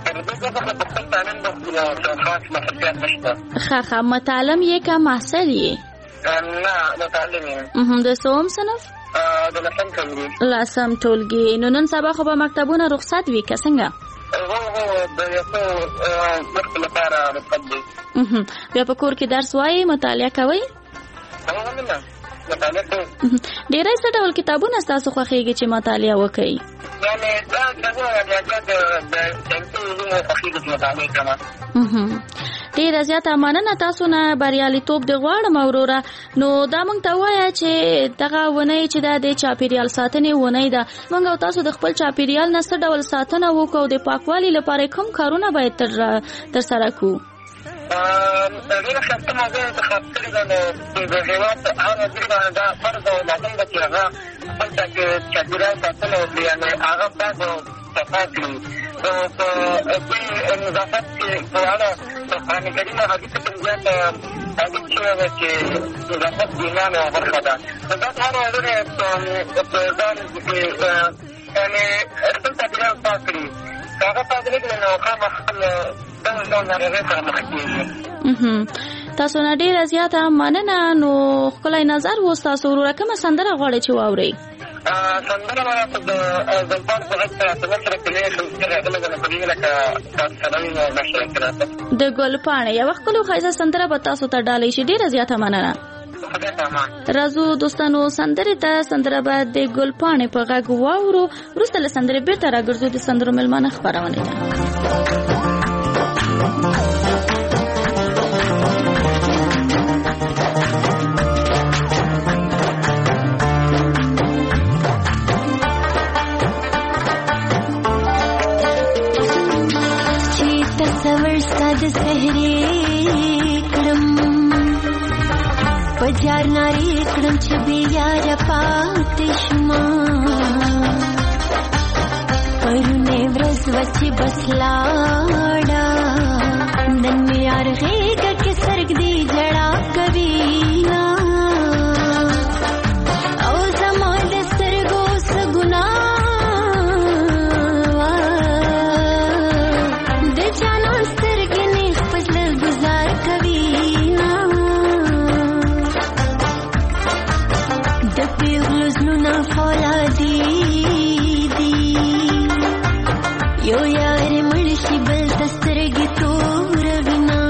ښه ښه. متعلم یې که محصل یې؟ نه متعلم یم. د څوم صنف؟ د لسم ټولګي. لسم ټولګي. نو نن سبا خو به مکتبونه رخصت وي که څنګه؟ هو هو د یو څو وخت لپاره رخصت دی. بیا په کور کې درس وایي، مطالعه کوئ؟ الحمدلله مطالعه کوم. ډېری څه ډول کتابونه ستاسو خوښېږي چې مطالعه وکئ؟ یعنې دا کتابونه ریاضیات د ساینسي علومو خوښېږي چې مطالعه کړمه. ډېره زیاته مننه تاسو نه، بریالیتوب دې غواړم وروره. نو دا موږ ته ووایه چې دغه اونۍ چې دا د چاپېریال ساتنې اونۍ ده، موږ او تاسو د خپل چاپېریال نه څه ډول ساتنه وکړو او د پاکوالي لپاره کوم کارونه باید ترسره کړو؟ ډېره ښایسته موضوع انتخاب کړې ده. نو د هېواد هر وګړي باندې دا فرض او لازم ده چې هغه خپل چاپېریال ساتنه وکړي، یعنې هغه پاک او صفا کړي. نو په دې نظافت کې په اړه په قرآن کریم او حدیث کې زیات تاکید شوی دی چې نظافت د ایمان یوه برخه ده. نو دا هر وګړی په ځان کې یعنې خپل چاپېریال پاک کړي. که هغه پاک نه کړي نو خامخا خپل ډول ډول ناروغۍ سره مخ کېږي. تاسو نه ډېره زیاته مننه. نو ښکلی نظر و ستاسو وروره. کومه سندره غواړئ چې واورئ؟ سندره به راته د زلفان په غږ سره ته سره کلي ښایسته راغله ده، نو په دې هیله که تاسو سره وي نو مشوره کې راته د ګلپاڼې یوه ښکلې او ښایسته سندره به تاسو ته ډالۍ شي. ډېره زیاته مننه. راځو دوستانو سندرې ته. سندره به د ګلپاڼې په غږ واورو، وروسته له سندرې بېرته راګرځو د سندرو مېلمانه خپرونې ته. د سحرې کړم پجار ناری کړم چې بیا را پاتې شما پرونه ورځ وچې بسلاړه نن مې ارغېږه کې سرګ دی جړا کوي نا او زما د سترګو څه ګناه د جانان سترګې نه خپل گزار کوي نا د پیغلو زلونه فولادي دي یو یار مړ شي بل سترګې تور وینا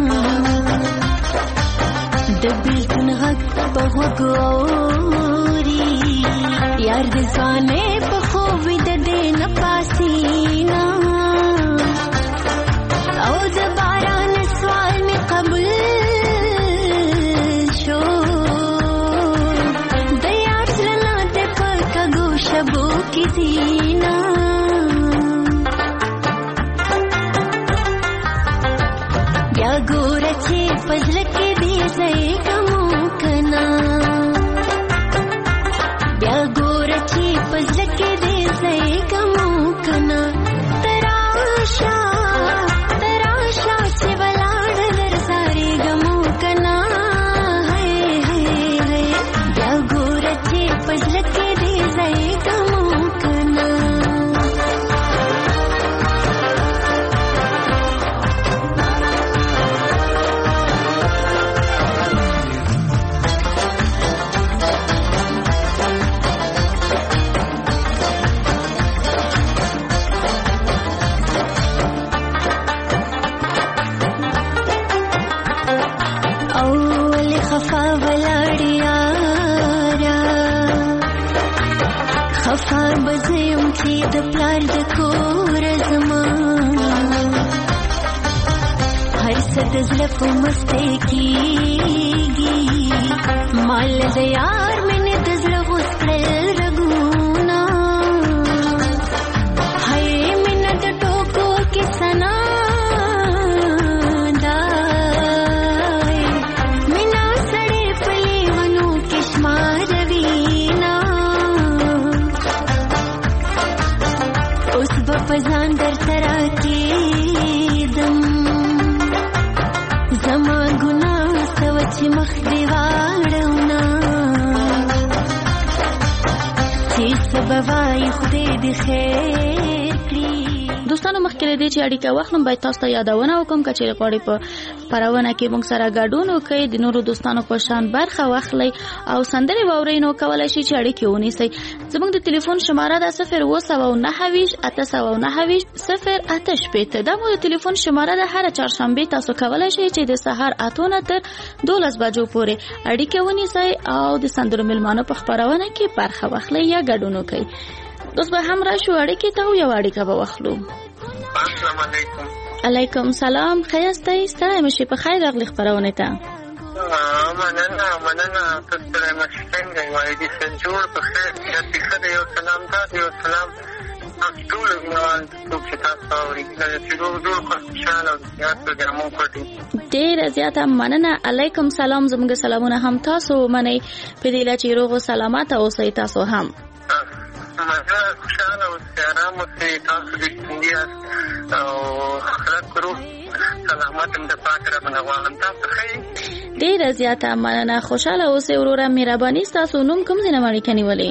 د بیلتون غږ په غوږ اوري یار د ځوانۍ په خوب د دې نه پاسي نا بیا ګوره چې پزله کې دې ځای کمو کنا بیا ګوره چې پزله کې دې ځای کمو کنا تراشا تراشا چې ولاړ لرزاري غمو کنا هي هي هي بیا ګوره چې پزله کې دې ځای کمو کنا د پلار د کور زمان هر څه د زړه په مستی کېږي مال د یار مینې د زړه غوڅ کړل رګونه هی مینه د ټوکو کې ثنا دی مینه سړې په لیونو کې شماروینه پزان در ترا کېدم زما ګناه سوچ مخ دی واړونا چې سبب وای خدای دې خیر کړي. دوستانو مخکې دې چې اړیکه واخلم باید تاسو ته یادونه وکم چې غواړئ په پرونه کې موږ سره ګډون وکړئ د نورو دوستانو په شان برخه واخلئ او سندرې واورئ نو کولای شئ چې اړیکې ونیسئ. زموږ د ټلیفون شماره ده صفر اووه سوه نهه ویشت اته سوه نهه ویشت صفر اته شپېته. دا مو د ټلیفون شماره ده. هره چهارشنبې تاسو کولای شئ چې د سهار اته نه تر دولس بجو پورې اړیکې ونیسئ او د سندرو مېلمانو په خپرونه کې برخه واخلئ یا ګډون وکړئ. دوست به هم راشو اړیکې ته یو اړیکه به واخلو. السلام علیکم. علیکم سلام. خیاستئ؟ ستړی مشئ. په خیر راغلی خپرونې ته. مننه مننه. تاسو ستړی مشئ. څنګه وایي دې ښه جوړ په خیر داسې ښه دی. یو سلام داسې یو سلام تاسو ټول مینوال څوک چې تاسو اوري چې روغ جوړ خوشحاله او زیات ګرمون کوټي. ډېره زیاته مننه. علیکم سلام. زموږ سلامونه هم تاسو ومنئ په دې چې روغ او سلامت اوسئ. تاسو هم مزه خوشحاله اوسئ، ارام اوسئ. تاسو دې څنګه یاست او خلک روغ سلامت هم د پاک رب نه غواړم. تاسو ښه یئ؟ ډېره زیاته مننه. خوشحاله اوسئ وروره. مهرباني ستاسو. نوم کوم ځای نه اړیکه نیولې؟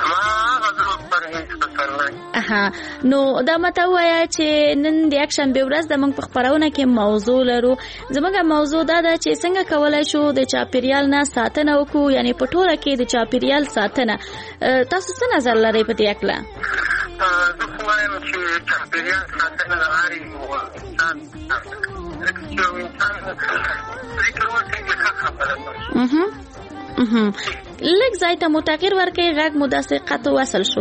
اها نو دا ماته وایه چې نن د یکشنبې ورځ د موږ په خپرونه کې موضوع لرو. زموږ موضوع دا ده چې څنګه کولی شو د چاپیریال نه ساتنه وکړو، یعنې په ټوله کې د چاپیریال ساتنه. تاسو څه نظر لرئ په دې هکله؟ زه خو وایم چې چاپیریال ساتنه د هر یو انسان چې یو انسان فکر وکړي ښه خبره ده. لږ ځای ته مو تغییر ورکړئ. غږ مو داسې قطع وصل شو.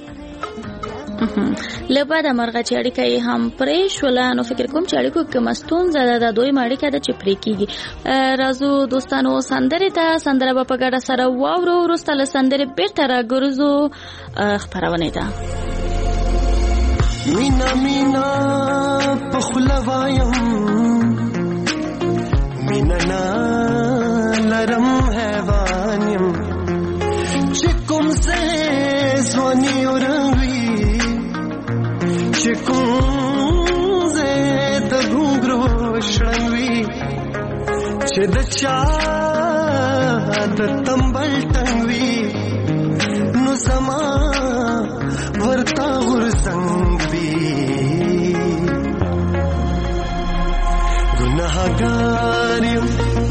له بعده مرغه چې اړیکه یې هم پرې شوله نو فکر کوم چې اړیکو کې ستونزه ده. دا دویمه اړیکه ده چې پرې کېږي. راځو دوستانو سندرې ته. سندره به په ګډه سره واورو. وروسته له سندرې بېرته راګرځو خپرونې ته. مینا مینا په خوله وایم مینا نه لرم حیوان یم چې کوم ځای ځواني اوروي چې کوم ځای د ګونګرو شړنګوي چې د چا د تمبل ټنګوي نو زما ورتا غورځنګ وي. ګناهګار یم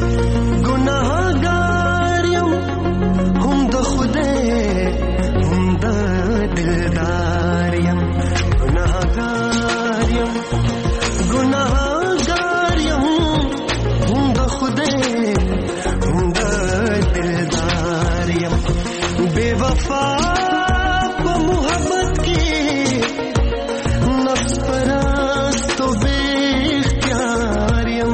ګناهګار یم هم د خدای هم د دلدار یم. ګناهګار یم ګناهګار یم هم د خدای هم د دلدار یم. بے وفا په محبت کې نفس پرست و بے اختیار یم.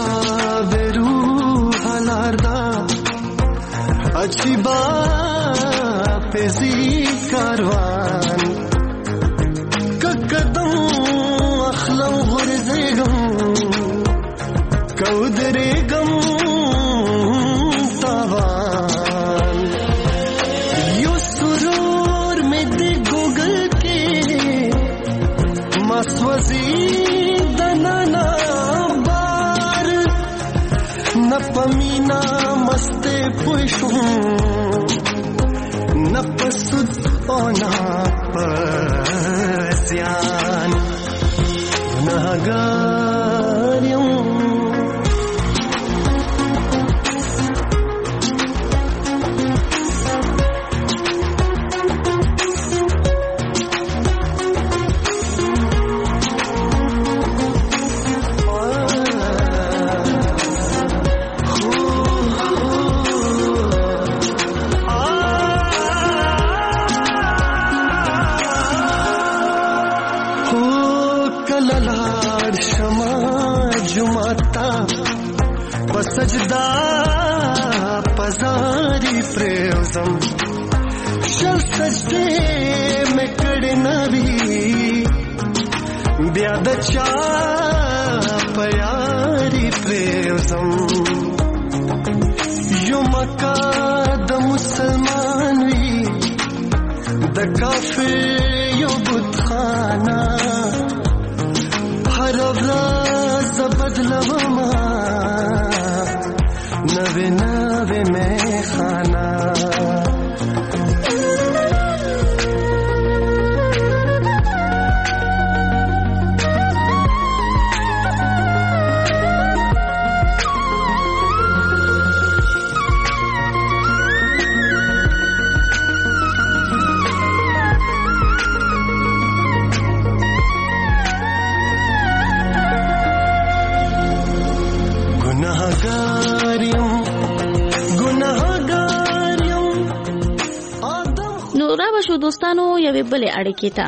beruhalarda Achiba pezi karvan Kakadam akhlam ghurzegam Kaudregam tavan Yo surur mein de Google ke Maswazi danana bar Napamina maste pushum Napasud ona pasyan Nagaryum Sajda pazari prevzam Shal sajde me kade navi Byada cha payari prevzam Yo Makka da Musalman vi Da kafir yo budkhana Har avraz badlavama Nave nave mein khana شو دوستانو یوې بلې اړیکې ته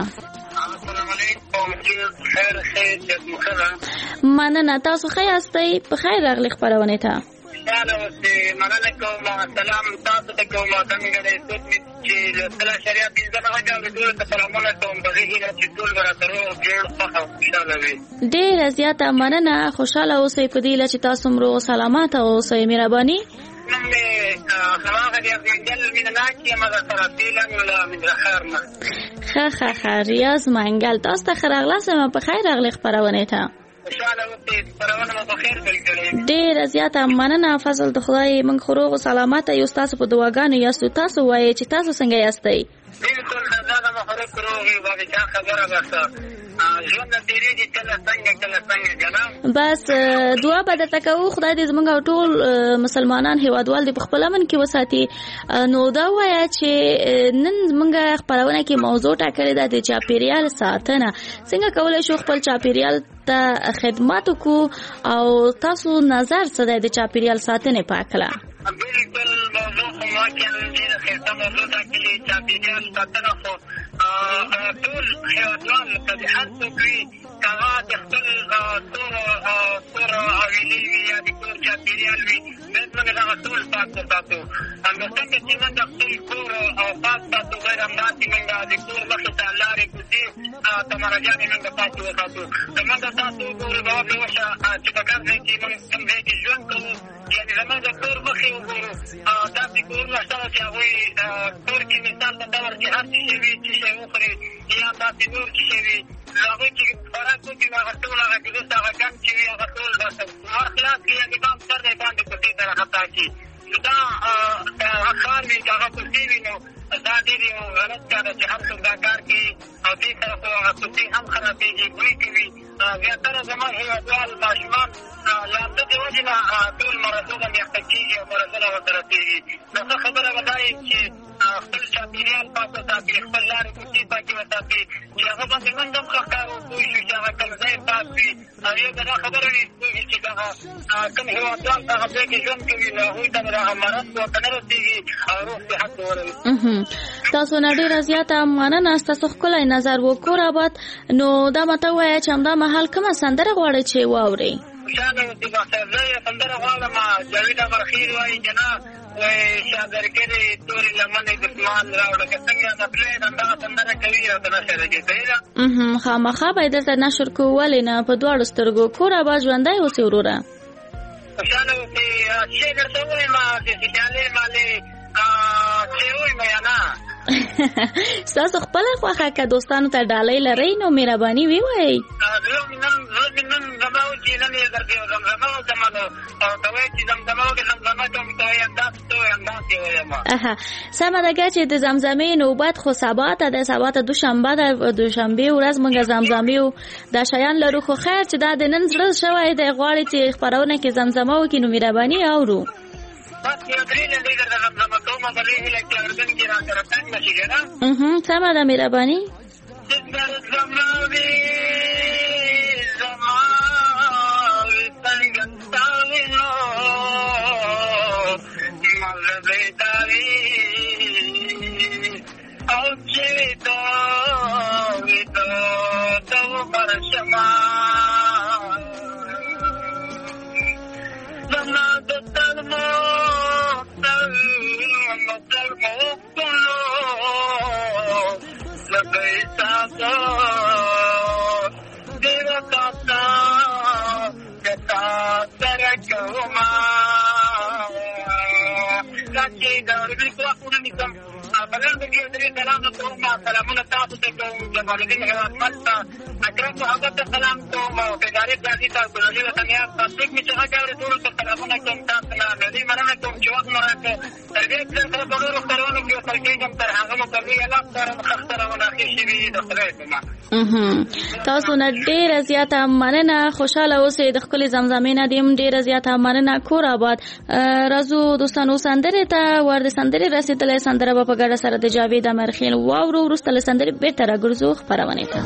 مننه تاسو ښه یاستئ په خیر راغلي خپرونې ته مننه کوم سلام تاسو ته کوم څنګه دې چې له شریعت پنځمه غږ د ټول ته سلامونه کوم په دې کې چې ټول برابر او جوړ خوښه خوشاله وي ډېره زیاته مننه خوشاله اوسئ په دې چې تاسو مرو سلامات اوسئ مهرباني ښه ښه ښه ریاض منګل تاسو ته ښه راغلاست په خیر راغلي خپرونې ته ډېره زیاته مننه فضل د خدای موږ خو روغ او سلامت یو ستاسو په دعاګانو یاستو تاسو وایئ چې تاسو څنګه یاستئ بالکل دا دا مخرج کروږي باندې چا خبره وکړه ژوند تیری دي کله څنګه کله څنګه جناب بس دعا به درته کوو خدای دې زموږ ټول مسلمانان هیوادوال دې په خپل امن کې وساتي نو دا وایي چې نن زموږ خبرونه کې موضوع ټاکلې ده د چاپیریال ساتنه څنګه کولای شو خپل چاپیریال ته خدمات وکړو او تاسو نظر څه دی د چاپیریال ساتنې په اړه بالکل موضوع خو ما کې ډېره ښه موضوع ده چې چاپیریال ساتنه خو ټول هیوادوال ته د هر څوک وي هغه د خپل کور کور حویلي وي یا د کور چاپیریال وي باید موږ هغه ټول پاک وساتو همداسې چې موږ خپل کور پاک ساتو باید همداسې موږ د کور مخې ته لارې کوڅې تمراجانې موږ پاکې وساتو زموږ تاسو وګورو به وشه چې په کوم ځای کې موږ کوم ځای کې ژوند کوو یعنې زموږ د کور مخې وګورو داسې کورونه شته چې هغوی کور کې مثال په ډول چې هر څه شی وي چې شی وخوري یا داسې نور چې شی وي هغوی چې خوراک وکړي نو هغه ټول هغه جلوس هغه ګند چې وي هغه ټول هر خلاص کړي یعنې بام سر دی باندې کوڅې ته راخطا کړي دا هغه ښار وي که هغه کوڅې وي نو دا ډېر یو غلط کار ده چې هر څوک دا کار کوي او دې سره خو هغه کوڅې هم خرابېږي بوی کوي زیاتره زما هېوادوال ماشومان له همده د وجې نه ټول مرضونه میخته کېږي او مرضونه ورسره کېږي نو ښه خبره به دا وي چې خپل چاپېریال پاک وساتي خپل لارې کوڅې پاکې وساتي چې هغه باندې موږ هم ښه کار وکړو شو چې هغه کوم ځای پاک وي او یو به دا خبره وي چې دغه کوم هېوادوال په هغه ځای کې ژوند کوي نو هغوی ته به دغه مرض ورته نه رسېږي او روغ صحت به ولري تاسو نه ډېره زیاته مننه ستاسو ښکلی نظر و کور آباد نو دا ماته ووایه چې همدا مهال کومه سندره غواړئ چې واورئ خوشحاله اوسې ماستر زه یې سندره غواړم جاوید امرخیل وایي جناب وایي شادرګرې تورې لمنې دسمان راوړه که څنګه د پلې همدغه سندره کوي او د نشر کې صحیح ده خامخا باید درته نشر کو ولې نه په دواړو سترګو کور اباد ژوندی اوسې وروره خوشحاله اوسې چې درته ووایم چې سیالې مالې چې ووایم یا نه ستاسو خپله خوښه که دوستانو ته ډالۍ لرئ نو مهرباني ویې وایئ زه نن نن زما و چې نن یې درکړې او زمزمه وکړم نو ته وایې چې زمزمه وکړې زمزمه کوم ته وایي همداسې ته وایي همداسې وایم اها سمه ده که چې د زمزمې نوبت خو سبا ته ده سبا ته دوشنبه ده دوشنبې ورځ موږ زمزمې و دا شیان لرو خو خیر چې دا د نن زړه شوی دی غواړي چې خپرونه کې زمزمه وکړي نو مهرباني اورو بس یو درې لنډۍ درته زمزمه کوم په دې هیله چې اردن کې را سره تنګ نه شي که نه سمه ده مهرباني زما وي زما وي څنګه ستا وینو مزه بیداري او چې ویدو ویدو ته وبرشما زما د تلمو تلمو تلمو کلو لبی ساتو دیو کاتا کتا ترکوما لاچی دوربی کو اپنا نکم بلند دیو دری سلام توما سلامون تاسو ته کوم د والدین هیواد ملتا اکرم محبت سلام توما پیداری پلازی تا گلولی وطنیات تصدیق می چه اگر دور تو سلامون کوم تاسو نه ملی مرنه کوم چې وخت مرکه تربیت سره په ډورو خبرونو کې وصل کېږم تر هغه مو کوي الله تعالی مختصره وناخي شي د خدای په ما تاسو نه ډیره زیاته مننه خوشاله اوسئ د خپل زمزمې نه دیم ډیره زیاته مننه کور آباد راځو دوستانو سندره ته ورته سندره رسیدلې سندره په ګډه سره د جاوید امرخیل واورو ورسته سندره بیرته راګرځو خبرونه ته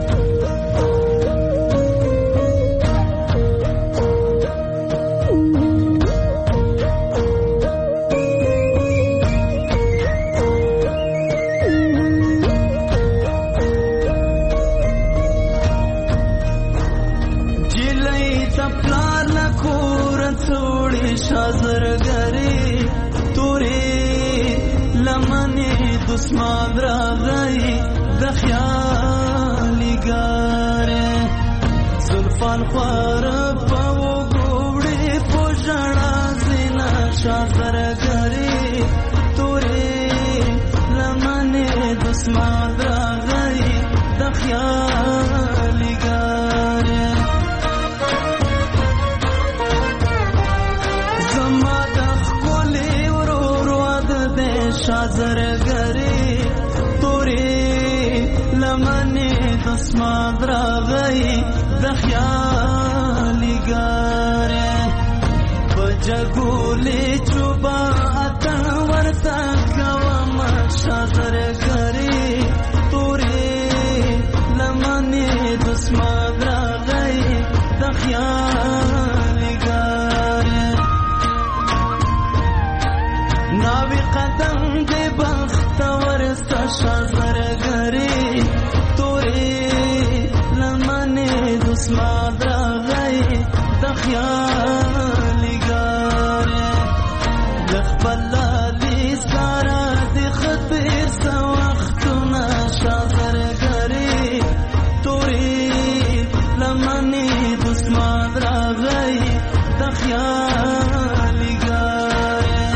شازرګری تورې لمنې دسمان راغی د خیالي ګارې زلفان خوار په وګوړې په ژړا زینا شازرګری تورې لمنې دسمان راغی د خیالي ګارې شازرګری تورې لمنې دسمات راغی د خیالي ګارې په جګولې چوبا اتن ورته کوم شازرګری تورې لمنې دسمات راغی د خیالي ګارې ناوی قدم دې بختور ستا شازرګری تورې لمنې دسمات راغی د خیالي ګارې د خپل لالي ساره د خطر څه وختونه شازرګری تورې لمنې دسمات راغی د خیالي ګارې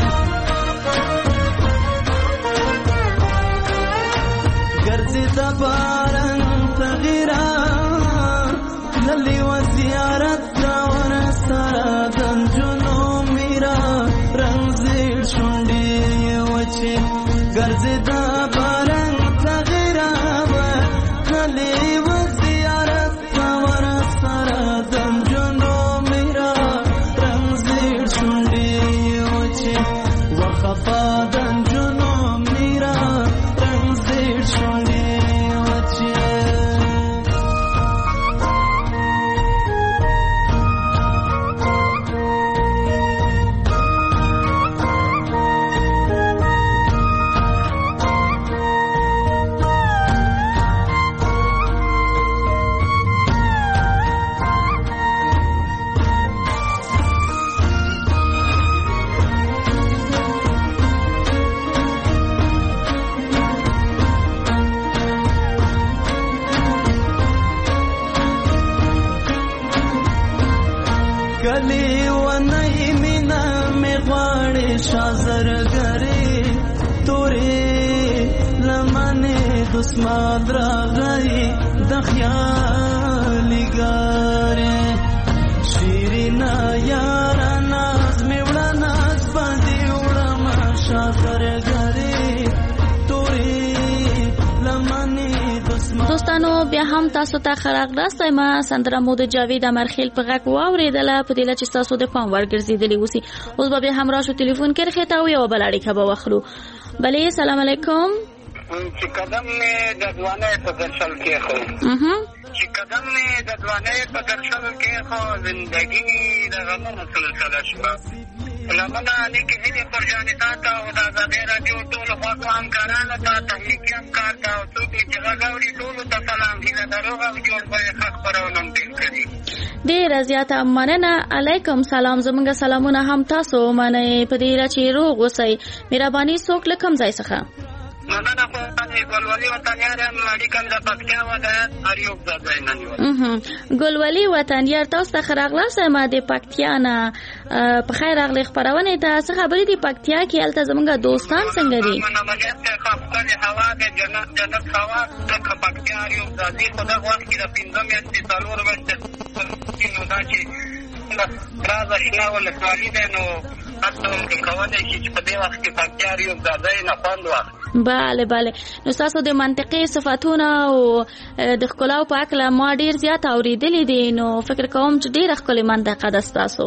بارن تغیرا للی و زیارت داور سرا دنجنو میرا رنگ زیر شنڈی وچی گرزی دا بارن تغیرا للی و زیارت داور سرا دنجنو میرا رنگ زیر شنڈی وچی وخفا دنجنو میرا رنگ زیر شنڈی لیونی مینا می غواړي شازرګری تورې لمنې دسمال راغی د خیالي ګارې شیرینا یارا ناز می وړه ناز باندې وړم شازرګری تورې لمنې دوستانو بیا هم تاسو ته خراغ راستای ما سندره مود جاوید امرخیل په غږ واوریدله په دې چې تاسو د پام ورګرځیدلی اوسئ. اوس به بیا هم راشو ټلیفون کې رخه تا یو بل اړیکه به واخلو. بلې سلام علیکم. چې قدم مې د ځوانۍ په درشل کې خو چې قدم مې د ځوانۍ په درشل کې خو زندګي د غمونو سلسله شوه لمنه نیکې هیلې پر جانې تا ته او د ازادۍ راډیو ټولو خوږو همکارانو ته تخنیکي همکار ته او څوک چې غږ اوري ټولو ته سلام هیله د روغ او جوړ به یې ښه خپرونه پیل کړي. ډېره زیاته مننه. علیکم سلام. زموږ سلامونه هم تاسو منئ په دې چې روغ اوسئ. مهرباني څوک له کوم ځای څخه؟ مننه خو ګلولي وطنیار یم اړیکه د پکتیا ولایت اریوب ځای نه نیول. ګلولي وطنیار تاسو ته ښه راغلاست. ما د پکتیا نه په خیر راغلی خپرونې ته. څه خبرې دي پکتیا کې؟ هلته زموږ دوستان څنګه دي؟ عملیات ښه ښکلې هوا ده جنت جنت هوا ځکه پکتیا اریوب ځای خو دغه وخت کې د پنځه میاشتې څلور میاشتې نو دا چې راز اشنا ولسوالي دی نو هڅه وکړئ کولی شي چې په دې وخت کې پکتیا اریوب ځای نه خوند واخلي. بله بله. نو ستاسو د منطقې صفتونه او د ښکلاو په هکله ما ډېر زیات اورېدلي دي نو فکر کوم چې ډېره ښکلې منطقه ده ستاسو.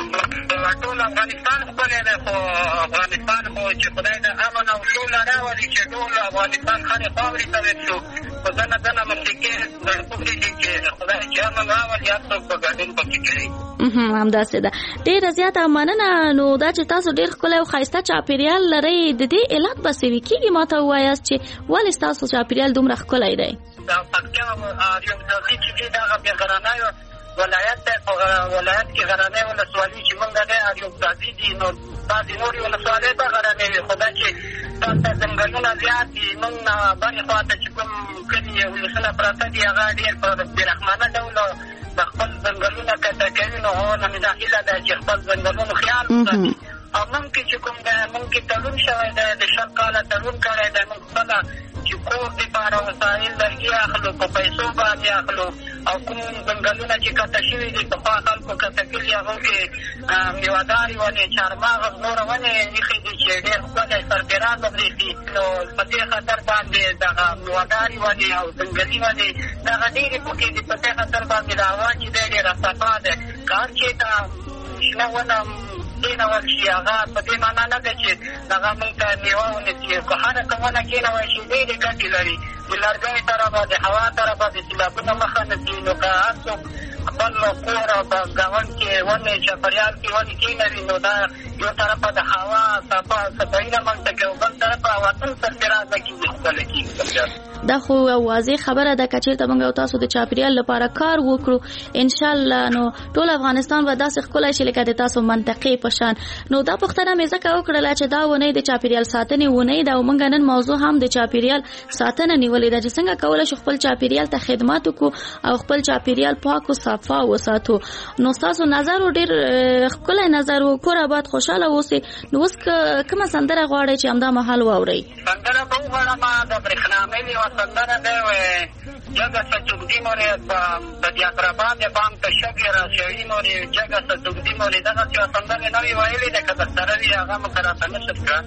ټول افغانستان ښکلی دی خو افغانستان خو چې خدای د امن او سوله راولي چې ټول افغانستان خرې خاورې ته ویل شو خو ځنه ځنه موسیقې ګړپوړې دي چې خدای چې امن راولي هر څوک په ګډون پکې کوي. همداسې ده. ډېره زیاته مننه. نو دا چې تاسو ډېر ښکلی او ښایسته چاپېریال لرئ د دې علت به څه وي کېږي ما ته ووایاست چې ولې ستاسو چاپېریال دومره ښکلی دی؟ دا پکتیا اریوب ځای چې دی دغه بې غرنیو ولایت دی. په ولایت کې غرنۍ ولسوالي چې موږ دی اریوب ځای دي نو بعضې نورې ولسوالۍ به غرنۍ وي خو دا چې دلته ځنګلونه زیات دي موږ نه بلې خوا ته چې کوم کلي ولسونه پراته دي هغه ډېر په بېرحمانه ډول د خپل ځنګلونه قطع کوي نو هغه نه مې دا هیله ده چې خپل ځنګلونو خیال وساتي او موږ کې چې کوم دی موږ کې تړون شوی دی د شل کاله تړون کړی دی موږ خپله چې کور دپاره وسایل لرګي اخلو په پیسو باندې اخلو او کوم ځنګلونه چې قطع شوي دي پخوا خلکو قطع کړي هغو کې میوهدارې ونې چارمغز نوره ونې ایښې دي چې ډېر ښکلی سرفراز برېښي نو په دې خاطر باندې دغه میوهدارې ونې او ځنګلي ونې دغه ډېرې پکې دي په دې خاطر باندې د هوا چې دی ډېره صفا ده که هر چېرته شنه ونه کېنول شي هغه په دې معنا نه ده چې هغه موږ ته میوه ونیسي که هره که ونه کېنوی شي ډېرې ګټې لري د لرګیو سره به د هوا سره به د سیلابونو مخه نیسي نو که هر څوک خپل کور او په ګاونډ کې ونې چاپېریال کې ونې کېنوي نو دا یو طرفه د هوا صفایي رامنځته کوي او بل طرفه وطن سرفرازه کېږي ښکلی کېږي. دا خو واضح خبره ده که چېرته موږ او تاسو د چاپېریال لپاره کار وکړو انشاءالله نو ټول افغانستان به داسې ښکلی شي لکه د تاسو منطقې په شان. نو دا پوښتنه مې ځکه وکړله چې دا اونۍ د چاپېریال ساتنې اونۍ ده او موږ نن موضوع هم د چاپېریال ساتنه نیولې ده چې څنګه کولی شو خپل چاپېریال ته خدمت وکړو او خپل چاپېریال پاک او صفا وساتو. نو ستاسو نظر ډېر ښکلی نظر و کور آباد خوشحاله اوسئ. نو اوس کومه سندره غواړئ چې همدا مهال واورئ؟ سندره به وغواړم د برېښنا ملي سندره ده جگه ستوګدي مورې د دیاقرباد بام ته شګې راشوي مورې جگه ستوګدي مورې دغسې سندرې نوې ویلې ده که درسره وي هغه مو که راته نشت کړه.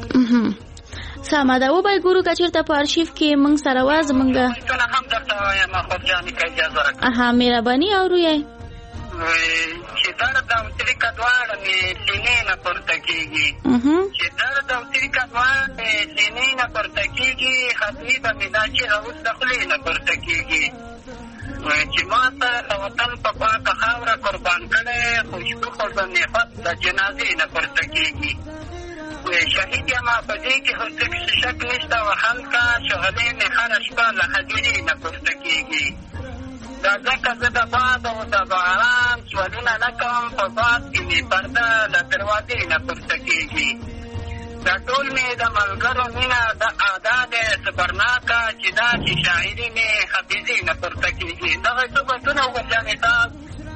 سمه ده وبای ګورو که چېرته په ارشیف کې موږ سره وه زموږ هم درته وایم خوږجانې که اجازه راکړه. اها مهرباني اورو یې چې درد او تریکه دواړه مې سینې نه پورته کېږي چې درد او تریکه دواړه مې سینې نه پورته کېږي ختمي به مې دا چیغه اوس د خولې نه پورته کېږي چې ما ته د وطن په پاکه خاوره قربان کړی خوشبو خو د نفت د جنازې نه پورته کېږي شهید یم په دې کې هېڅ شک نشته و هلته شهدې مې هره شپه له هدیرې نه پورته کېږي دا ځکه زه د باد او د باران سوالونه نه کوم په باد کې مې پرده له دروازې نه پورته کېږي دا ټول مې د ملګرو مینه د ادا دی صبرناکه چې دا چې شاعري مې حافظې نه پورته کېږي دغه څو بیتونه وګورئ تا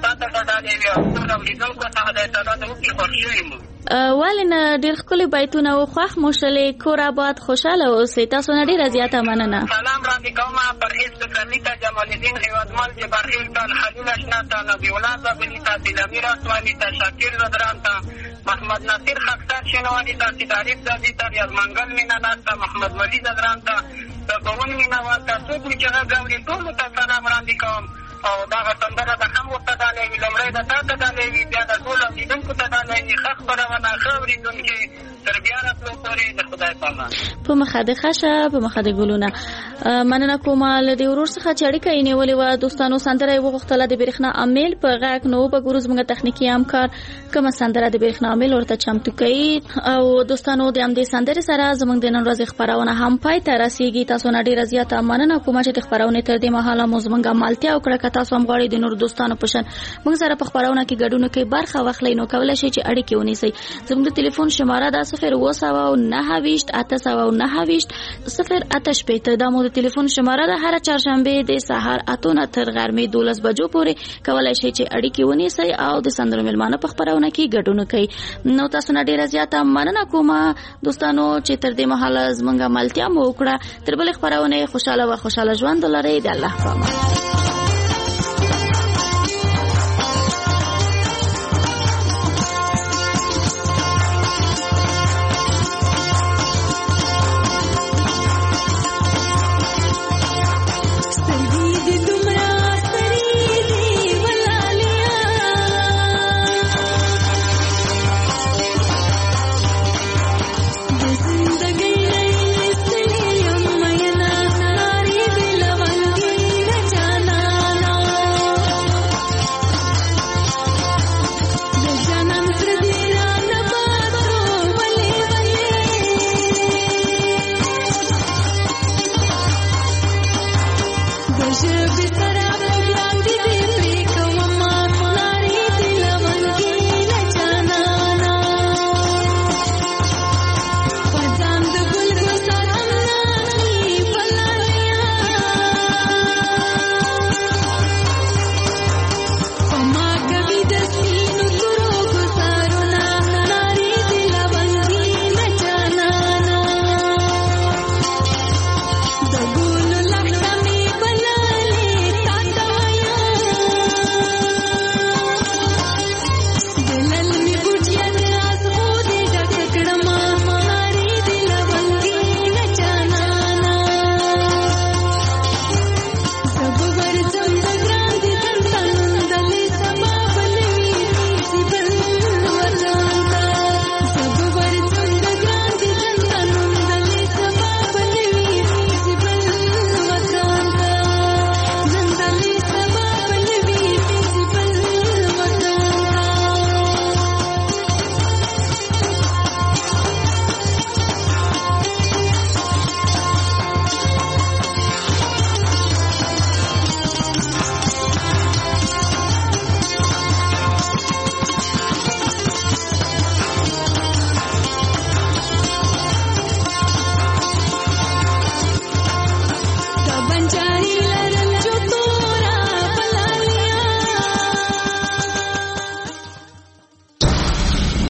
تاسو ته ډالۍ وي او ټول اوریدونکو ته خدای تعالی د وکړي خوښ شوي مو. ولې نه ډېر ښکلي بیتونه و خوښ مو شلې کور آباد خوشحاله اوسئ. تاسو نه ډېره زیاته مننه. سلام وړاندې کومه پرهیز پسرلي ته، جمال الدین هیوادمل، جبرخیل ته، خلیل اشنا ته، نبي الله زابلي ته، دلمیر اسواني ته، شاکر زدران ته، محمد نصیر خاکسار شینواني ته، سیداریف زادي ته، ریاضمنګل مینهناز ته، محمد ولی زدران ته، د بون مینهوال ته، څوک مې چې غږ اوري ټولو ته سلام وړاندې کوم. او دغه سندره د هم ورته ډالۍ وي، لومړی د تا ته ډالۍ وي، بیا د ټولو اورېدونکو ته ډالۍ وي. ښه خپرونه، ښه اورېدونکي، تر بیا راتلو پورې د خدای په امان. په مخه د ښه په مخه د ګلونه. مننه کومه له دې ورور څخه چې اړیکه یې نیولې وه. دوستانو سندره یې وغوښتله د برېښنا امیل په غږ، نو وبګورو زموږ تخنیکي همکار کومه سندره د برېښنا امیل ورته چمتو کوي. او دوستانو د همدې سندرې سره زموږ د نن ورځې خپرونه هم پای ته رسېږي. تاسو نه ډېره زیاته مننه کومه چې د خپرونې تر دې مهاله مو زموږ مالتیا وکړه. که تاسو هم غواړئ د نورو دوستانو په شان موږ سره په خپرونه کې ګډون کوئ، برخه واخلئ، نو کولی شئ چې اړیکې ونیسئ. زموږ د ټلیفون شماره ده صفر اووه سوه نهه ویشت اته سوه نهه ویشت صفر اته شپېته. دا مو د ټلیفون شماره ده. هره چهارشنبې د سهار اتو نه تر غرمې دولس بجو پورې کولی شئ چې اړیکې ونیسئ او د سندرو مېلمانه په خپرونه کې ګډون کوئ. نو تاسو نه ډېره زیاته مننه کومه دوستانو چې تر دې مهاله زموږ ملتیا مو وکړه. تر بلې خپرونې خوشحاله و خوشحاله ژوند ولرئ. د الله په امان.